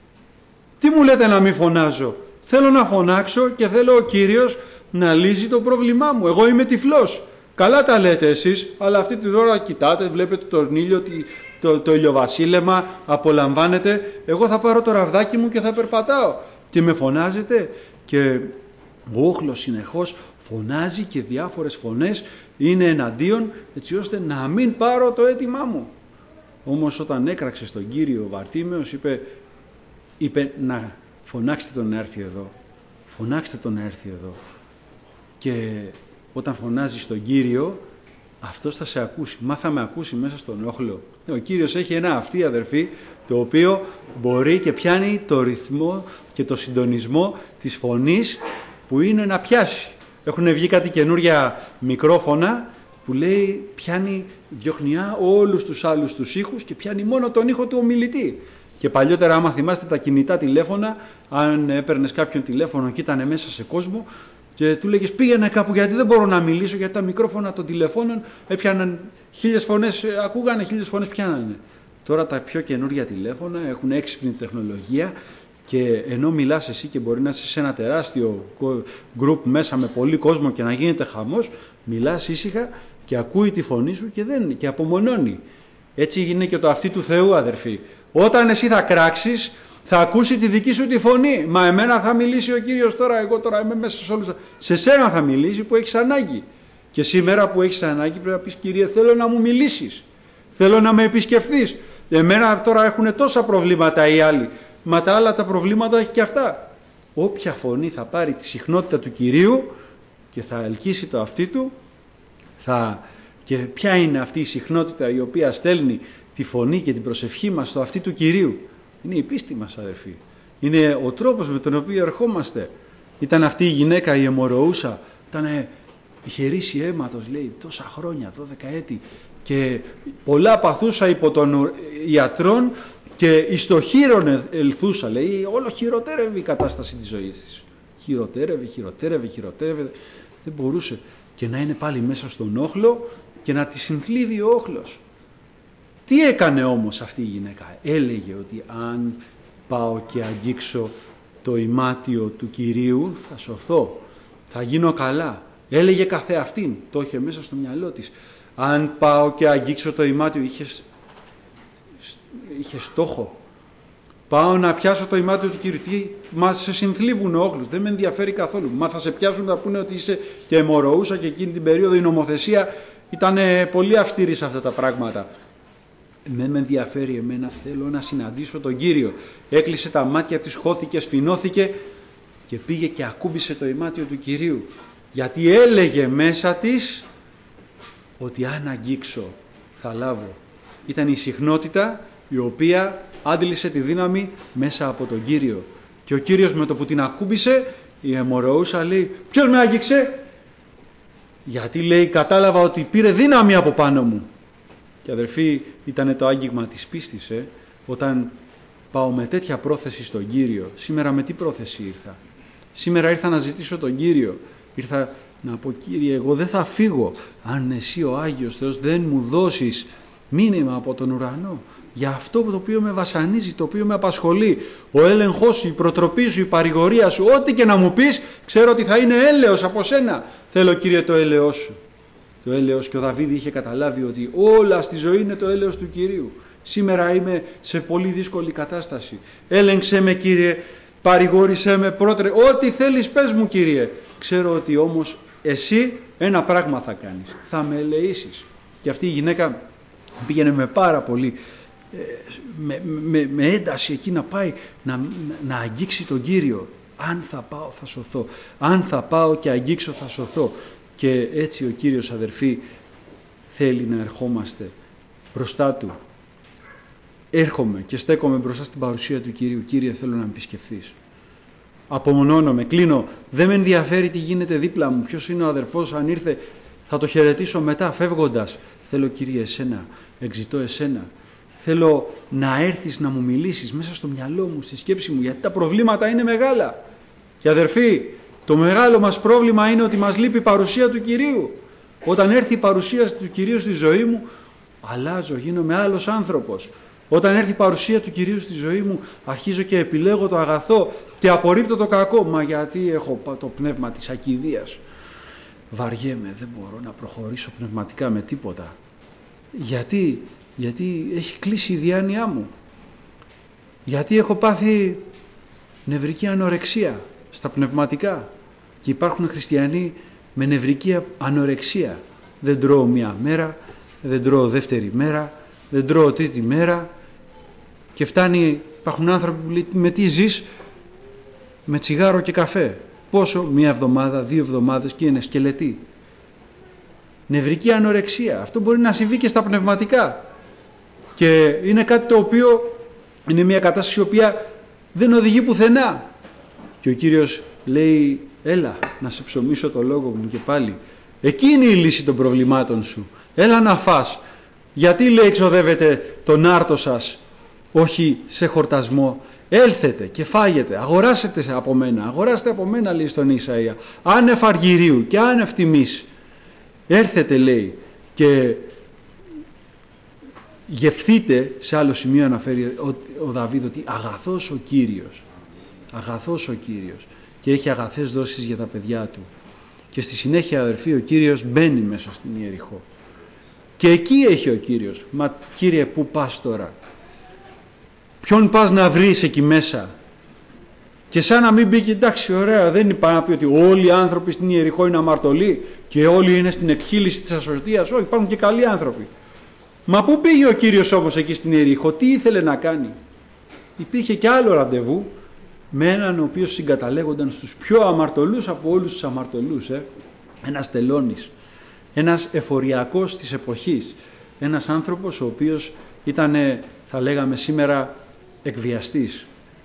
Τι μου λέτε να μην φωνάζω? Θέλω να φωνάξω και θέλω ο Κύριος να λύσει το πρόβλημά μου. Εγώ είμαι τυφλός. Καλά τα λέτε εσείς, αλλά αυτή την ώρα κοιτάτε, βλέπετε τον ήλιο, το, το ηλιοβασίλεμα, απολαμβάνετε. Εγώ θα πάρω το ραβδάκι μου και θα περπατάω. Και με φωνάζετε και ο όχλος συνεχώς φωνάζει και διάφορες φωνές είναι εναντίον, έτσι ώστε να μην πάρω το αίτημά μου. Όμως όταν έκραξε στον Κύριο ο Βαρτίμεος είπε, είπε να φωνάξτε τον να έρθει εδώ. Φωνάξτε τον να έρθει εδώ. Και όταν φωνάζεις τον Κύριο, αυτός θα σε ακούσει. Μα θα με ακούσει μέσα στον όχλο. Ο Κύριος έχει ένα αυτί, αδερφοί, το οποίο μπορεί και πιάνει το ρυθμό και το συντονισμό της φωνής που είναι να πιάσει. Έχουν βγει κάτι καινούρια μικρόφωνα που λέει πιάνει, διώχνει όλους τους άλλους τους ήχους και πιάνει μόνο τον ήχο του ομιλητή. Και παλιότερα, άμα θυμάστε τα κινητά τηλέφωνα, αν έπαιρνες κάποιον τηλέφωνο και ήταν μέσα σε κόσμο και του λέγες πήγαινε κάπου γιατί δεν μπορώ να μιλήσω, γιατί τα μικρόφωνα των τηλεφώνων έπιαναν χίλιες φωνές, ακούγανε χίλιες φωνές πιάνανε. Τώρα τα πιο καινούρια τηλέφωνα έχουν έξυπνη τεχνολογία και ενώ μιλάς εσύ και μπορεί να είσαι σε ένα τεράστιο γκρουπ μέσα με πολύ κόσμο και να γίνεται χαμός, μιλάς ήσυχα και ακούει τη φωνή σου και, δεν, και απομονώνει. Έτσι είναι και το αυτί του Θεού, αδερφοί. Όταν εσύ θα κράξεις, θα ακούσει τη δική σου τη φωνή. Μα εμένα θα μιλήσει ο Κύριος τώρα, εγώ τώρα είμαι μέσα σε όλους. Σε σένα θα μιλήσει που έχεις ανάγκη. Και σήμερα που έχεις ανάγκη πρέπει να πεις Κύριε θέλω να μου μιλήσεις. Θέλω να με επισκεφθείς. Εμένα τώρα έχουν τόσα προβλήματα οι άλλοι. Μα τα άλλα τα προβλήματα έχει και αυτά. Όποια φωνή θα πάρει τη συχνότητα του Κυρίου και θα ελκύσει το αυτί του, θα... και ποια είναι αυτή η συχνότητα η οποία στέλνει τη φωνή και την προσευχή μας στο αυτί του Κυρίου? Είναι η πίστη μας, αδερφοί. Είναι ο τρόπος με τον οποίο ερχόμαστε. Ήταν αυτή η γυναίκα, η αιμορροούσα, ήτανε, είχε ρίσει αίματος, λέει, τόσα χρόνια, δώδεκα έτη, και πολλά παθούσα υπό των ιατρών και εις το χείρον ελθούσα, λέει, όλο χειροτέρευε η κατάσταση της ζωής της. Χειροτέρευε, χειροτέρευε, χειροτέρευε, δεν μπορούσε και να είναι πάλι μέσα στον όχλο και να τη συνθλίβει ο όχλος. Τι έκανε όμως αυτή η γυναίκα? Έλεγε ότι αν πάω και αγγίξω το ημάτιο του Κυρίου θα σωθώ, θα γίνω καλά. Έλεγε καθεαυτήν, το είχε μέσα στο μυαλό της. Αν πάω και αγγίξω το ημάτιο, είχε, είχε στόχο. Πάω να πιάσω το ημάτιο του Κυρίου. Τι, μα σε συνθλίβουν ο όχλος, δεν με ενδιαφέρει καθόλου. Μα θα σε πιάσουν, θα πούνε ότι είσαι και αιμορροούσα, και εκείνη την περίοδο η νομοθεσία ήταν πολύ αυστηρή σε αυτά τα πράγματα. Δεν με ενδιαφέρει εμένα, θέλω να συναντήσω τον Κύριο. Έκλεισε τα μάτια της, χώθηκε, σφινώθηκε και πήγε και ακούμπησε το ημάτιο του Κυρίου. Γιατί έλεγε μέσα της ότι αν αγγίξω θα λάβω. Ήταν η συχνότητα η οποία άντλησε τη δύναμη μέσα από τον Κύριο. Και ο Κύριος με το που την ακούμπησε, η αιμορροούσα λέει, ποιος με άγγιξε? Γιατί, λέει, κατάλαβα ότι πήρε δύναμη από πάνω μου. Και αδερφοί, ήταν το άγγιγμα της πίστης, ε? Όταν πάω με τέτοια πρόθεση στον Κύριο. Σήμερα με τι πρόθεση ήρθα? Σήμερα ήρθα να ζητήσω τον Κύριο. Ήρθα να πω, Κύριε, εγώ δεν θα φύγω αν εσύ ο Άγιος Θεός δεν μου δώσεις μήνυμα από τον ουρανό για αυτό το οποίο με βασανίζει, το οποίο με απασχολεί. Ο έλεγχός σου, η προτροπή σου, η παρηγορία σου, ό,τι και να μου πεις, ξέρω ότι θα είναι έλεος από σένα. Θέλω, Κύριε, το έλεος σου. Το έλεος, και ο Δαβίδ είχε καταλάβει ότι όλα στη ζωή είναι το έλεος του Κυρίου. Σήμερα είμαι σε πολύ δύσκολη κατάσταση. Έλεγξε με, Κύριε, παρηγόρησέ με, πρότρε, ό,τι θέλεις πες μου, Κύριε. Ξέρω ότι όμως εσύ ένα πράγμα θα κάνεις, θα με ελεήσεις. Και αυτή η γυναίκα πήγαινε με πάρα πολύ με, με, με ένταση εκεί να πάει να, να αγγίξει τον Κύριο. Αν θα πάω θα σωθώ, αν θα πάω και αγγίξω θα σωθώ. Και έτσι ο Κύριος, αδερφοί, θέλει να ερχόμαστε μπροστά Του. Έρχομαι και στέκομαι μπροστά στην παρουσία του Κυρίου. Κύριε, θέλω να με επισκεφθείς. Απομονώνομαι, κλείνω, δεν με ενδιαφέρει τι γίνεται δίπλα μου, ποιος είναι ο αδερφός, αν ήρθε θα το χαιρετήσω μετά φεύγοντας. Θέλω, Κύριε, εσένα, εξητώ εσένα. Θέλω να έρθεις να μου μιλήσεις μέσα στο μυαλό μου, στη σκέψη μου, γιατί τα προβλήματα είναι μεγάλα. Και αδερφοί, το μεγάλο μας πρόβλημα είναι ότι μας λείπει η παρουσία του Κυρίου. Όταν έρθει η παρουσία του Κυρίου στη ζωή μου, αλλάζω, γίνομαι άλλος άνθρωπος. Όταν έρθει η παρουσία του Κυρίου στη ζωή μου, αρχίζω και επιλέγω το αγαθό και απορρίπτω το κακό. Μα γιατί έχω το πνεύμα της ακηδείας? Βαριέμαι, δεν μπορώ να προχωρήσω πνευματικά με τίποτα. Γιατί, γιατί έχει κλείσει η διάνοιά μου. Γιατί έχω πάθει νευρική ανορεξία στα πνευματικά. Και υπάρχουν χριστιανοί με νευρική ανορεξία. Δεν τρώω μία μέρα, δεν τρώω δεύτερη μέρα, δεν τρώω τρίτη μέρα. Και φτάνει, υπάρχουν άνθρωποι που λέει, με τι ζεις? Με τσιγάρο και καφέ. Πόσο? Μία εβδομάδα, δύο εβδομάδες και είναι σκελετή. Νευρική ανορεξία. Αυτό μπορεί να συμβεί και στα πνευματικά. Και είναι κάτι το οποίο είναι μια κατάσταση η οποία δεν οδηγεί πουθενά. Και ο Κύριος λέει, έλα να σε ψωμίσω το λόγο μου και πάλι. Εκεί είναι η λύση των προβλημάτων σου. Έλα να φας. Γιατί, λέει, εξοδεύετε τον άρτο σας, όχι σε χορτασμό? Έλθετε και φάγετε, αγοράσετε από μένα, αγοράστε από μένα, λέει στον Ισαΐα, άνευ αργυρίου και άνευ τιμής. Έρθετε, λέει, και γευθείτε. Σε άλλο σημείο αναφέρει ο, ο Δαβίδ ότι αγαθός ο Κύριος, αγαθός ο Κύριος, και έχει αγαθές δόσεις για τα παιδιά του. Και στη συνέχεια, αδερφοί, ο Κύριος μπαίνει μέσα στην Ιεριχώ. Και εκεί έχει ο Κύριος. Μα, Κύριε, πού πας τώρα? Ποιον πας να βρεις εκεί μέσα? Και σαν να μην πει, εντάξει, ωραία, δεν είπα να πει ότι όλοι οι άνθρωποι στην Ιεριχώ είναι αμαρτωλοί και όλοι είναι στην εκχύληση της ασωτείας. Όχι, υπάρχουν και καλοί άνθρωποι. Μα πού πήγε ο Κύριος όμως εκεί στην Ιεριχώ? Τι ήθελε να κάνει? Υπήρχε και άλλο ραντεβού με έναν ο οποίος συγκαταλέγονταν στους πιο αμαρτωλούς από όλους τους αμαρτωλούς. Ε? Ένας τελώνης, ένας εφοριακός της εποχής, ένας άνθρωπος ο οποίος ήταν, θα λέγαμε σήμερα, εκβιαστής.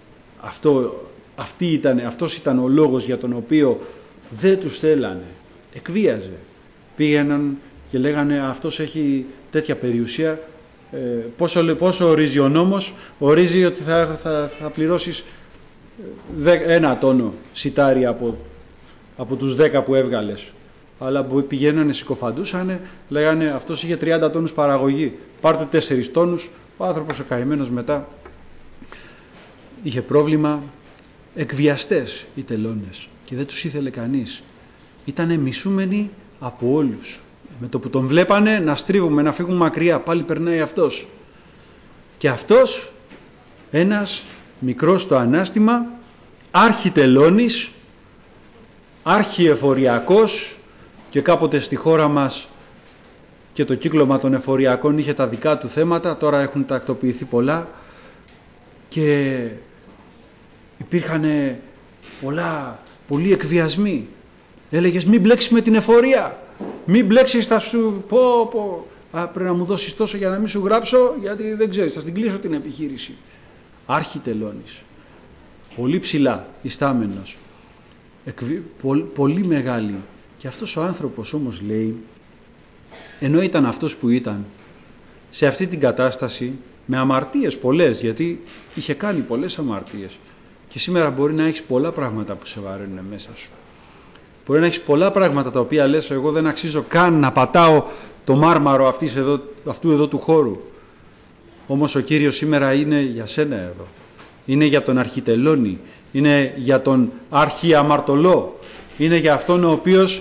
αυτό, αυτή ήταν, αυτός ήταν ο λόγος για τον οποίο δεν τους θέλανε. Εκβίαζε. Πήγαιναν και λέγανε αυτός έχει τέτοια περιουσία. Ε, πόσο, πόσο ορίζει ο νόμος? Ορίζει ότι θα, θα, θα πληρώσεις ένα τόνο σιτάρι από, από τους δέκα που έβγαλες. Αλλά που πηγαίνανε, συκοφαντούσανε, λέγανε αυτός είχε τριάντα τόνους παραγωγή. Πάρ' του τέσσερις τόνους. Ο άνθρωπος ο καημένος μετά είχε πρόβλημα. Εκβιαστές οι τελώνες και δεν τους ήθελε κανείς. Ήτανε μισούμενοι από όλους. Με το που τον βλέπανε να στρίβουμε, να φύγουν μακριά, πάλι περνάει αυτός. Και αυτός, ένας μικρός στο ανάστημα, άρχιτελώνης, άρχιεφοριακός, και κάποτε στη χώρα μας και το κύκλωμα των εφοριακών είχε τα δικά του θέματα, τώρα έχουν τακτοποιηθεί πολλά και υπήρχαν πολλά, πολλοί εκβιασμοί. Έλεγες μην μπλέξεις με την εφορία, μην μπλέξεις, θα σου πω, πω. Α, πρέπει να μου δώσεις τόσο για να μην σου γράψω, γιατί δεν ξέρεις, θα στην κλείσω την επιχείρηση. Άρχιτελώνης, πολύ ψηλά ιστάμενος, εκβι... πολύ, πολύ μεγάλη. Και αυτός ο άνθρωπος όμως λέει, ενώ ήταν αυτός που ήταν, σε αυτή την κατάσταση, με αμαρτίες πολλές, γιατί είχε κάνει πολλές αμαρτίες, και σήμερα μπορεί να έχεις πολλά πράγματα που σε βαραίνουν μέσα σου. Μπορεί να έχεις πολλά πράγματα τα οποία λες, εγώ δεν αξίζω καν να πατάω το μάρμαρο αυτής εδώ, αυτού εδώ του χώρου. Όμως ο Κύριος σήμερα είναι για σένα εδώ. Είναι για τον αρχιτελώνη, είναι για τον αρχιαμαρτωλό, είναι για αυτόν ο οποίος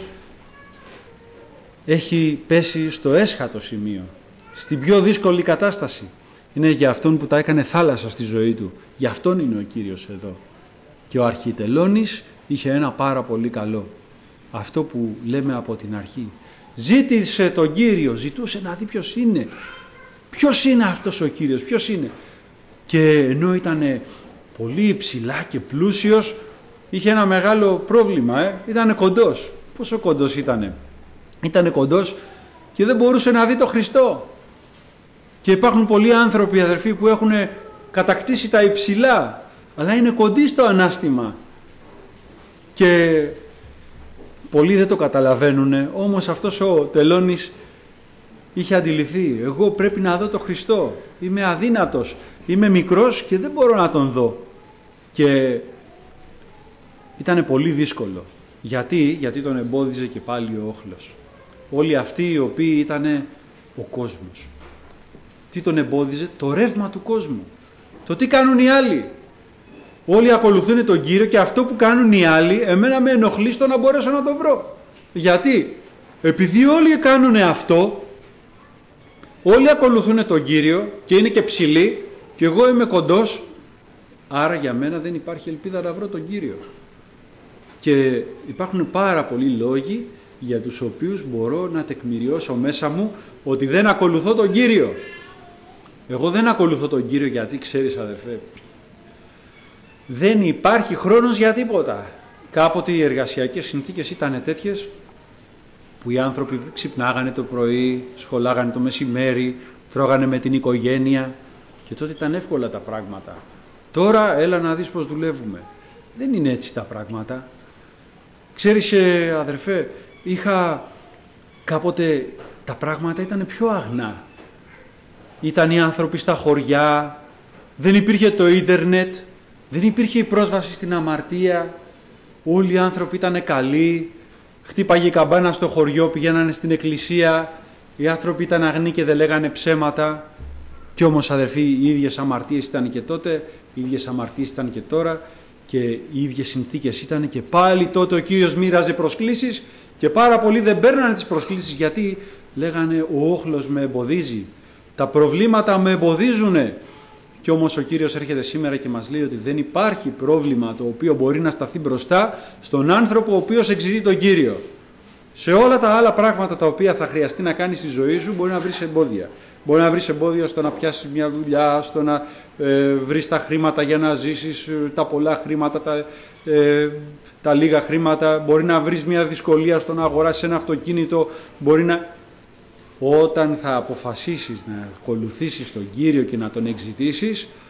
έχει πέσει στο έσχατο σημείο, στην πιο δύσκολη κατάσταση. Είναι για αυτόν που τα έκανε θάλασσα στη ζωή του. Για αυτόν είναι ο Κύριος εδώ. Και ο αρχιτελώνης είχε ένα πάρα πολύ καλό. Αυτό που λέμε από την αρχή. Ζήτησε τον Κύριο, ζητούσε να δει ποιος είναι. Ποιος είναι αυτός ο Κύριος, ποιος είναι. Και ενώ ήταν πολύ υψηλά και πλούσιος, είχε ένα μεγάλο πρόβλημα. Ε? Ήτανε κοντός. Πόσο κοντός ήτανε. Ήτανε κοντός και δεν μπορούσε να δει τον Χριστό. Και υπάρχουν πολλοί άνθρωποι, αδερφοί, που έχουν κατακτήσει τα υψηλά, αλλά είναι κοντοί στο ανάστημα. Και πολλοί δεν το καταλαβαίνουν, όμως αυτός ο τελώνης είχε αντιληφθεί. Εγώ πρέπει να δω τον Χριστό. Είμαι αδύνατος, είμαι μικρός και δεν μπορώ να τον δω. Και ήταν πολύ δύσκολο. Γιατί, γιατί τον εμπόδιζε και πάλι ο όχλος. Όλοι αυτοί οι οποίοι ήταν ο κόσμος. Τι τον εμπόδιζε? Το ρεύμα του κόσμου. Το τι κάνουν οι άλλοι. Όλοι ακολουθούν τον Κύριο και αυτό που κάνουν οι άλλοι εμένα με ενοχλεί στο να μπορέσω να το βρω. Γιατί? Επειδή όλοι κάνουν αυτό, όλοι ακολουθούν τον Κύριο και είναι και ψηλοί και εγώ είμαι κοντός, άρα για μένα δεν υπάρχει ελπίδα να βρω τον Κύριο. Και υπάρχουν πάρα πολλοί λόγοι για τους οποίους μπορώ να τεκμηριώσω μέσα μου ότι δεν ακολουθώ τον Κύριο. Εγώ δεν ακολουθώ τον Κύριο γιατί, ξέρεις αδερφέ, δεν υπάρχει χρόνος για τίποτα. Κάποτε οι εργασιακές συνθήκες ήταν τέτοιες που οι άνθρωποι ξυπνάγανε το πρωί, σχολάγανε το μεσημέρι, τρώγανε με την οικογένεια και τότε ήταν εύκολα τα πράγματα. Τώρα έλα να δεις πως δουλεύουμε. Δεν είναι έτσι τα πράγματα. Ξέρεις αδερφέ, είχα κάποτε τα πράγματα ήταν πιο αγνά. Ήταν οι άνθρωποι στα χωριά, δεν υπήρχε το ίντερνετ, δεν υπήρχε η πρόσβαση στην αμαρτία, όλοι οι άνθρωποι ήταν καλοί, χτύπαγε η καμπάνα στο χωριό, πηγαίνανε στην εκκλησία, οι άνθρωποι ήταν αγνοί και δεν λέγανε ψέματα. Κι όμως αδερφοί, οι ίδιες αμαρτίες ήταν και τότε, οι ίδιες αμαρτίες ήταν και τώρα και οι ίδιες συνθήκες ήταν και πάλι τότε ο Κύριος μοίραζε προσκλήσεις και πάρα πολλοί δεν παίρνανε τις προσκλήσεις γιατί λέγανε ο όχλος με εμποδίζει, τα προβλήματα με εμποδίζουνε. Κι όμως ο Κύριος έρχεται σήμερα και μας λέει ότι δεν υπάρχει πρόβλημα το οποίο μπορεί να σταθεί μπροστά στον άνθρωπο ο οποίος εξητεί τον Κύριο. Σε όλα τα άλλα πράγματα τα οποία θα χρειαστεί να κάνεις στη ζωή σου μπορεί να βρεις εμπόδια. Μπορεί να βρεις εμπόδια στο να πιάσεις μια δουλειά, στο να ε, βρεις τα χρήματα για να ζήσεις, τα πολλά χρήματα, τα, ε, τα λίγα χρήματα. Μπορεί να βρεις μια δυσκολία στο να αγοράσεις ένα αυτοκίνητο. Μπορεί να... Όταν θα αποφασίσεις να ακολουθήσεις τον Κύριο και να τον εξητήσεις,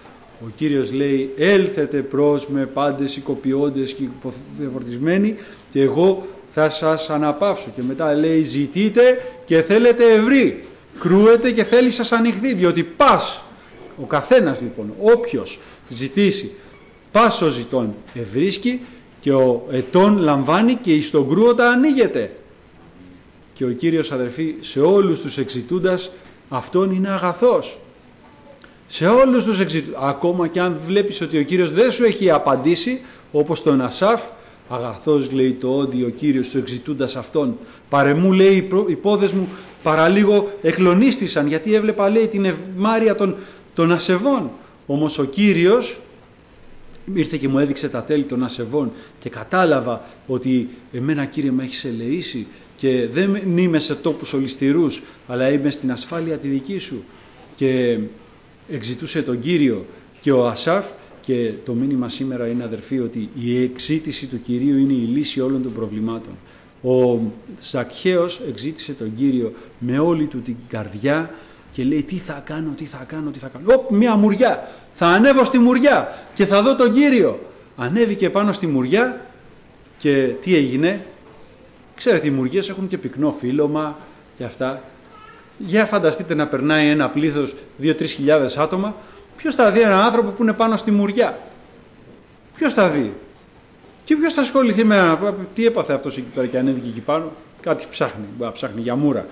Ο Κύριος λέει, έλθετε προς με πάντες οικοποιώντες και υποφορτισμένοι και εγώ θα σας αναπαύσω. Και μετά λέει, ζητείτε και θέλετε ευρύ, κρούετε και θέλει σας ανοιχθεί, διότι πας, ο καθένας λοιπόν, όποιος ζητήσει, πας ο ζητών ευρίσκει και ο ετών λαμβάνει και εις τον κρούοντα ανοίγεται. Και ο Κύριος, αδερφοί, σε όλους τους εξητούντας αυτόν είναι αγαθός. Σε όλους τους εξητούντας, ακόμα και αν βλέπεις ότι ο Κύριος δεν σου έχει απαντήσει, όπως τον Ασάφ, αγαθός λέει το όντι ο Κύριος του εξητούντας αυτόν. Παρεμού λέει οι πόδες μου παραλίγο εκλονίστησαν, γιατί έβλεπα λέει την ευμάρεια των, των ασεβών. Όμως ο Κύριος ήρθε και μου έδειξε τα τέλη των ασεβών και κατάλαβα ότι εμένα, Κύριε, με έχεις ελεήσει και δεν είμαι σε τόπους ολισθηρούς, αλλά είμαι στην ασφάλεια τη δική σου. Και εξητούσε τον Κύριο και ο Ασάφ, και το μήνυμα σήμερα είναι, αδερφοί, ότι η εξήτηση του Κυρίου είναι η λύση όλων των προβλημάτων. Ο Ζακχαίος εξήτησε τον Κύριο με όλη του την καρδιά και λέει, τι θα κάνω, τι θα κάνω, τι θα κάνω. Ωπ, μια μουριά, θα ανέβω στη μουριά και θα δω τον Κύριο. Ανέβηκε πάνω στη μουριά και τι έγινε? Ξέρετε, οι μουριές έχουν και πυκνό φύλλωμα και αυτά. Για φανταστείτε να περνάει ένα πλήθος δύο-τρεις χιλιάδες άτομα. Ποιος θα δει έναν άνθρωπο που είναι πάνω στη μουριά? Ποιος θα δει? Και ποιος θα ασχοληθεί με έναν? Τι έπαθε αυτός εκεί πέρα και ανέβηκε εκεί πάνω? Κάτι ψάχνει, μπα, ψάχνει για μούρα.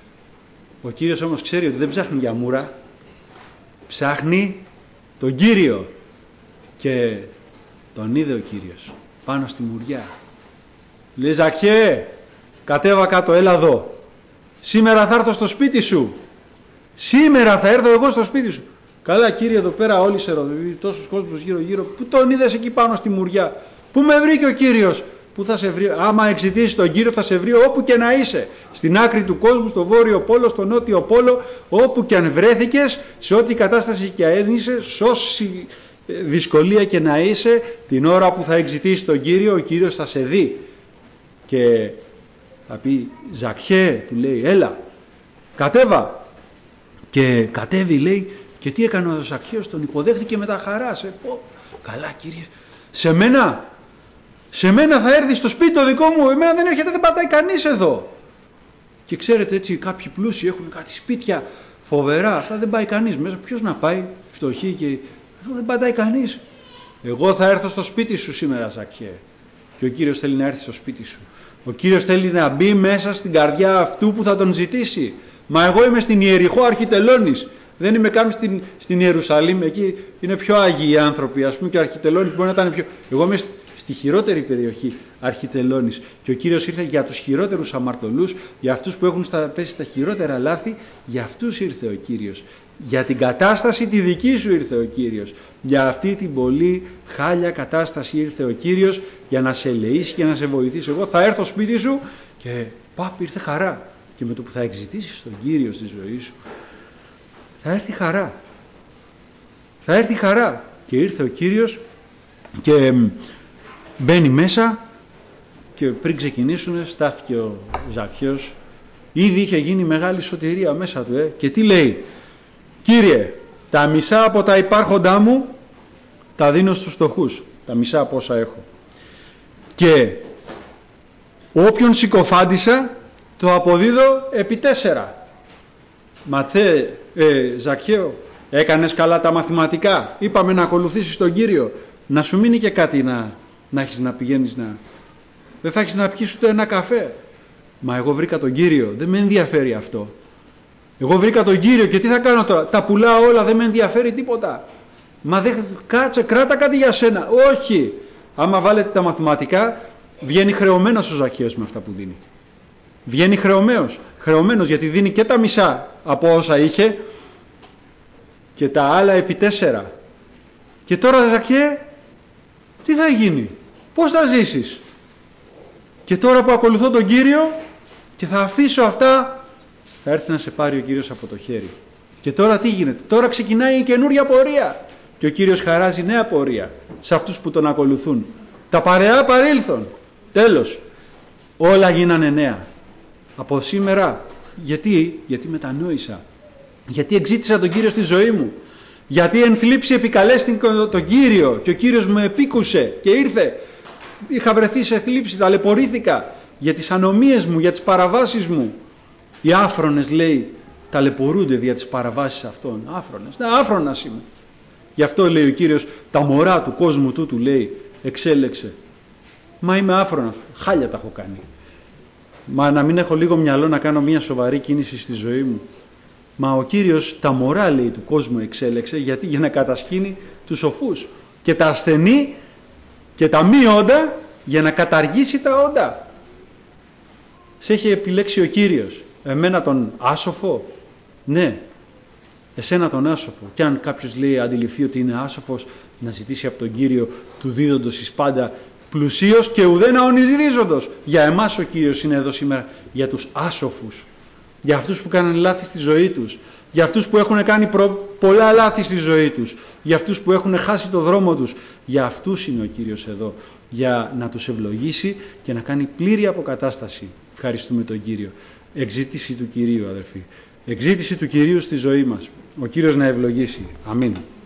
Ο Κύριος όμως ξέρει ότι δεν ψάχνει για μούρα, ψάχνει τον Κύριο. Και τον είδε ο Κύριος πάνω στη μουριά. Λέει, Ζακχαίε, κατέβα κάτω, έλα εδώ. Σήμερα θα έρθω στο σπίτι σου. Σήμερα θα έρθω εγώ στο σπίτι σου. Καλά, Κύριε, εδώ πέρα όλοι σε ρωτούν, τόσους κόσμους γύρω γύρω. Πού τον είδες εκεί πάνω στη μουριά? Πού με βρήκε ο Κύριος? Πού θα σε βρει? Άμα εξητήσεις τον Κύριο θα σε βρει όπου και να είσαι. Στην άκρη του κόσμου, στο βόρειο πόλο, στο νότιο πόλο, όπου και αν βρέθηκες, σε ό,τι κατάσταση και αν είσαι, σε όση δυσκολία και να είσαι, την ώρα που θα εξητήσεις τον Κύριο, ο Κύριος θα σε δει. Και θα πει, Ζακχαίε, του λέει, έλα, κατέβα. Και κατέβει, λέει, και τι έκανε ο Ζακχαίος? Τον υποδέχθηκε με τα χαρά. Σε πω, καλά, Κύριε, σε μένα, σε μένα θα έρθει στο σπίτι το δικό μου, εμένα δεν έρχεται, δεν πατάει κανείς εδώ. Και ξέρετε, έτσι κάποιοι πλούσιοι έχουν κάτι σπίτια φοβερά, αυτά δεν πάει κανείς μέσα. Ποιος να πάει? Φτωχοί, και εδώ δεν πατάει κανείς. Εγώ θα έρθω στο σπίτι σου σήμερα, Ζακχαίε. Και ο Κύριος θέλει να έρθει στο σπίτι σου. Ο Κύριος θέλει να μπει μέσα στην καρδιά αυτού που θα τον ζητήσει. Μα εγώ είμαι στην Ιεριχώ Αρχιτελώνης. Δεν είμαι καν στην, στην Ιερουσαλήμ. Εκεί είναι πιο άγιοι οι άνθρωποι. Ας πούμε, και Αρχιτελώνης μπορεί να ήταν πιο. Εγώ είμαι στη χειρότερη περιοχή, Αρχιτελώνης. Και ο Κύριος ήρθε για τους χειρότερους αμαρτωλούς, για αυτούς που έχουν στα, πέσει στα χειρότερα λάθη. Για αυτούς ήρθε ο Κύριος. Για την κατάσταση τη δική σου ήρθε ο Κύριος. Για αυτή την πολύ χάλια κατάσταση ήρθε ο Κύριος, για να σε ελεήσει και να σε βοηθήσει. Εγώ θα έρθω σπίτι σου και πάπ, ήρθε χαρά. Και με το που θα εξητήσεις τον Κύριο στη ζωή σου, θα έρθει χαρά. Θα έρθει χαρά. Και ήρθε ο Κύριος και μπαίνει μέσα, και πριν ξεκινήσουν στάθηκε ο Ζακχαίος. Ήδη είχε γίνει μεγάλη σωτηρία μέσα του. Ε. Και τι λέει? Κύριε, τα μισά από τα υπάρχοντά μου τα δίνω στους φτωχούς. Τα μισά από όσα έχω. Και όποιον συκοφάντησα το αποδίδω επί τέσσερα. Ματέ, ε, Ζακχαίο, έκανες καλά τα μαθηματικά. Είπαμε να ακολουθήσεις τον Κύριο. Να σου μείνει και κάτι να, να έχεις να πηγαίνεις να... Δεν θα έχεις να πιεις ούτε ένα καφέ. Μα εγώ βρήκα τον Κύριο. Δεν με ενδιαφέρει αυτό. Εγώ βρήκα τον Κύριο και τι θα κάνω τώρα? Τα πουλάω όλα, δεν με ενδιαφέρει τίποτα. Μα δεν, κάτσε, κράτα κάτι για σένα. Όχι. Άμα βάλετε τα μαθηματικά, βγαίνει χρεωμένος ο Ζακχαίος με αυτά που δίνει. Βγαίνει χρεωμένος. Χρεωμένος γιατί δίνει και τα μισά από όσα είχε και τα άλλα επί τέσσερα. Και τώρα, Ζακχαίε, τι θα γίνει? Πώς θα ζήσεις? Και τώρα που ακολουθώ τον Κύριο και θα αφήσω αυτά, θα έρθει να σε πάρει ο Κύριος από το χέρι. Και τώρα τι γίνεται? Τώρα ξεκινάει η καινούρια πορεία. Και ο Κύριος χαράζει νέα πορεία σε αυτούς που τον ακολουθούν. Τα παρεά παρήλθον. Τέλος. Όλα γίνανε νέα. Από σήμερα. Γιατί? Γιατί μετανόησα. Γιατί εξήτησα τον Κύριο στη ζωή μου. Γιατί εν θλίψη επικαλέστην τον Κύριο και ο Κύριος μου επίκουσε και ήρθε. Είχα βρεθεί σε θλίψη, ταλαιπωρήθηκα για τις ανομίες μου, για τις παραβάσεις μου. Οι άφρονες, λέει, ταλαιπωρούνται δια τις παραβάσεις αυτών. Άφρονες, ναι, άφρονας είμαι. Γι' αυτό, λέει ο Κύριος, τα μωρά του κόσμου τούτου, λέει, εξέλεξε. Μα είμαι άφρονα, χάλια τα έχω κάνει. Μα να μην έχω λίγο μυαλό να κάνω μια σοβαρή κίνηση στη ζωή μου. Μα ο Κύριος τα μωρά, λέει, του κόσμου εξέλεξε, γιατί για να κατασχύνει τους σοφούς. Και τα ασθενή και τα μη όντα για να καταργήσει τα όντα. Σε έχει επιλέξει ο Κύριος. Εμένα τον άσοφο, ναι, εσένα τον άσοφο. Και αν κάποιος, λέει, αντιληφθεί ότι είναι άσοφος, να ζητήσει από τον Κύριο του δίδοντος εις πάντα πλουσίως και ουδένα ονειζιδίζοντος. Για εμάς ο Κύριος είναι εδώ σήμερα, για τους άσοφους, για αυτούς που κάνουν λάθη στη ζωή τους, για αυτούς που έχουν κάνει προ... πολλά λάθη στη ζωή τους, για αυτούς που έχουν χάσει το δρόμο τους. Για αυτούς είναι ο Κύριος εδώ, για να τους ευλογήσει και να κάνει πλήρη αποκατάσταση. Ευχαριστούμε τον Κύριο. Εξήτηση του Κυρίου, αδερφοί. Εξήτηση του Κυρίου στη ζωή μας. Ο Κύριος να ευλογήσει. Αμήν.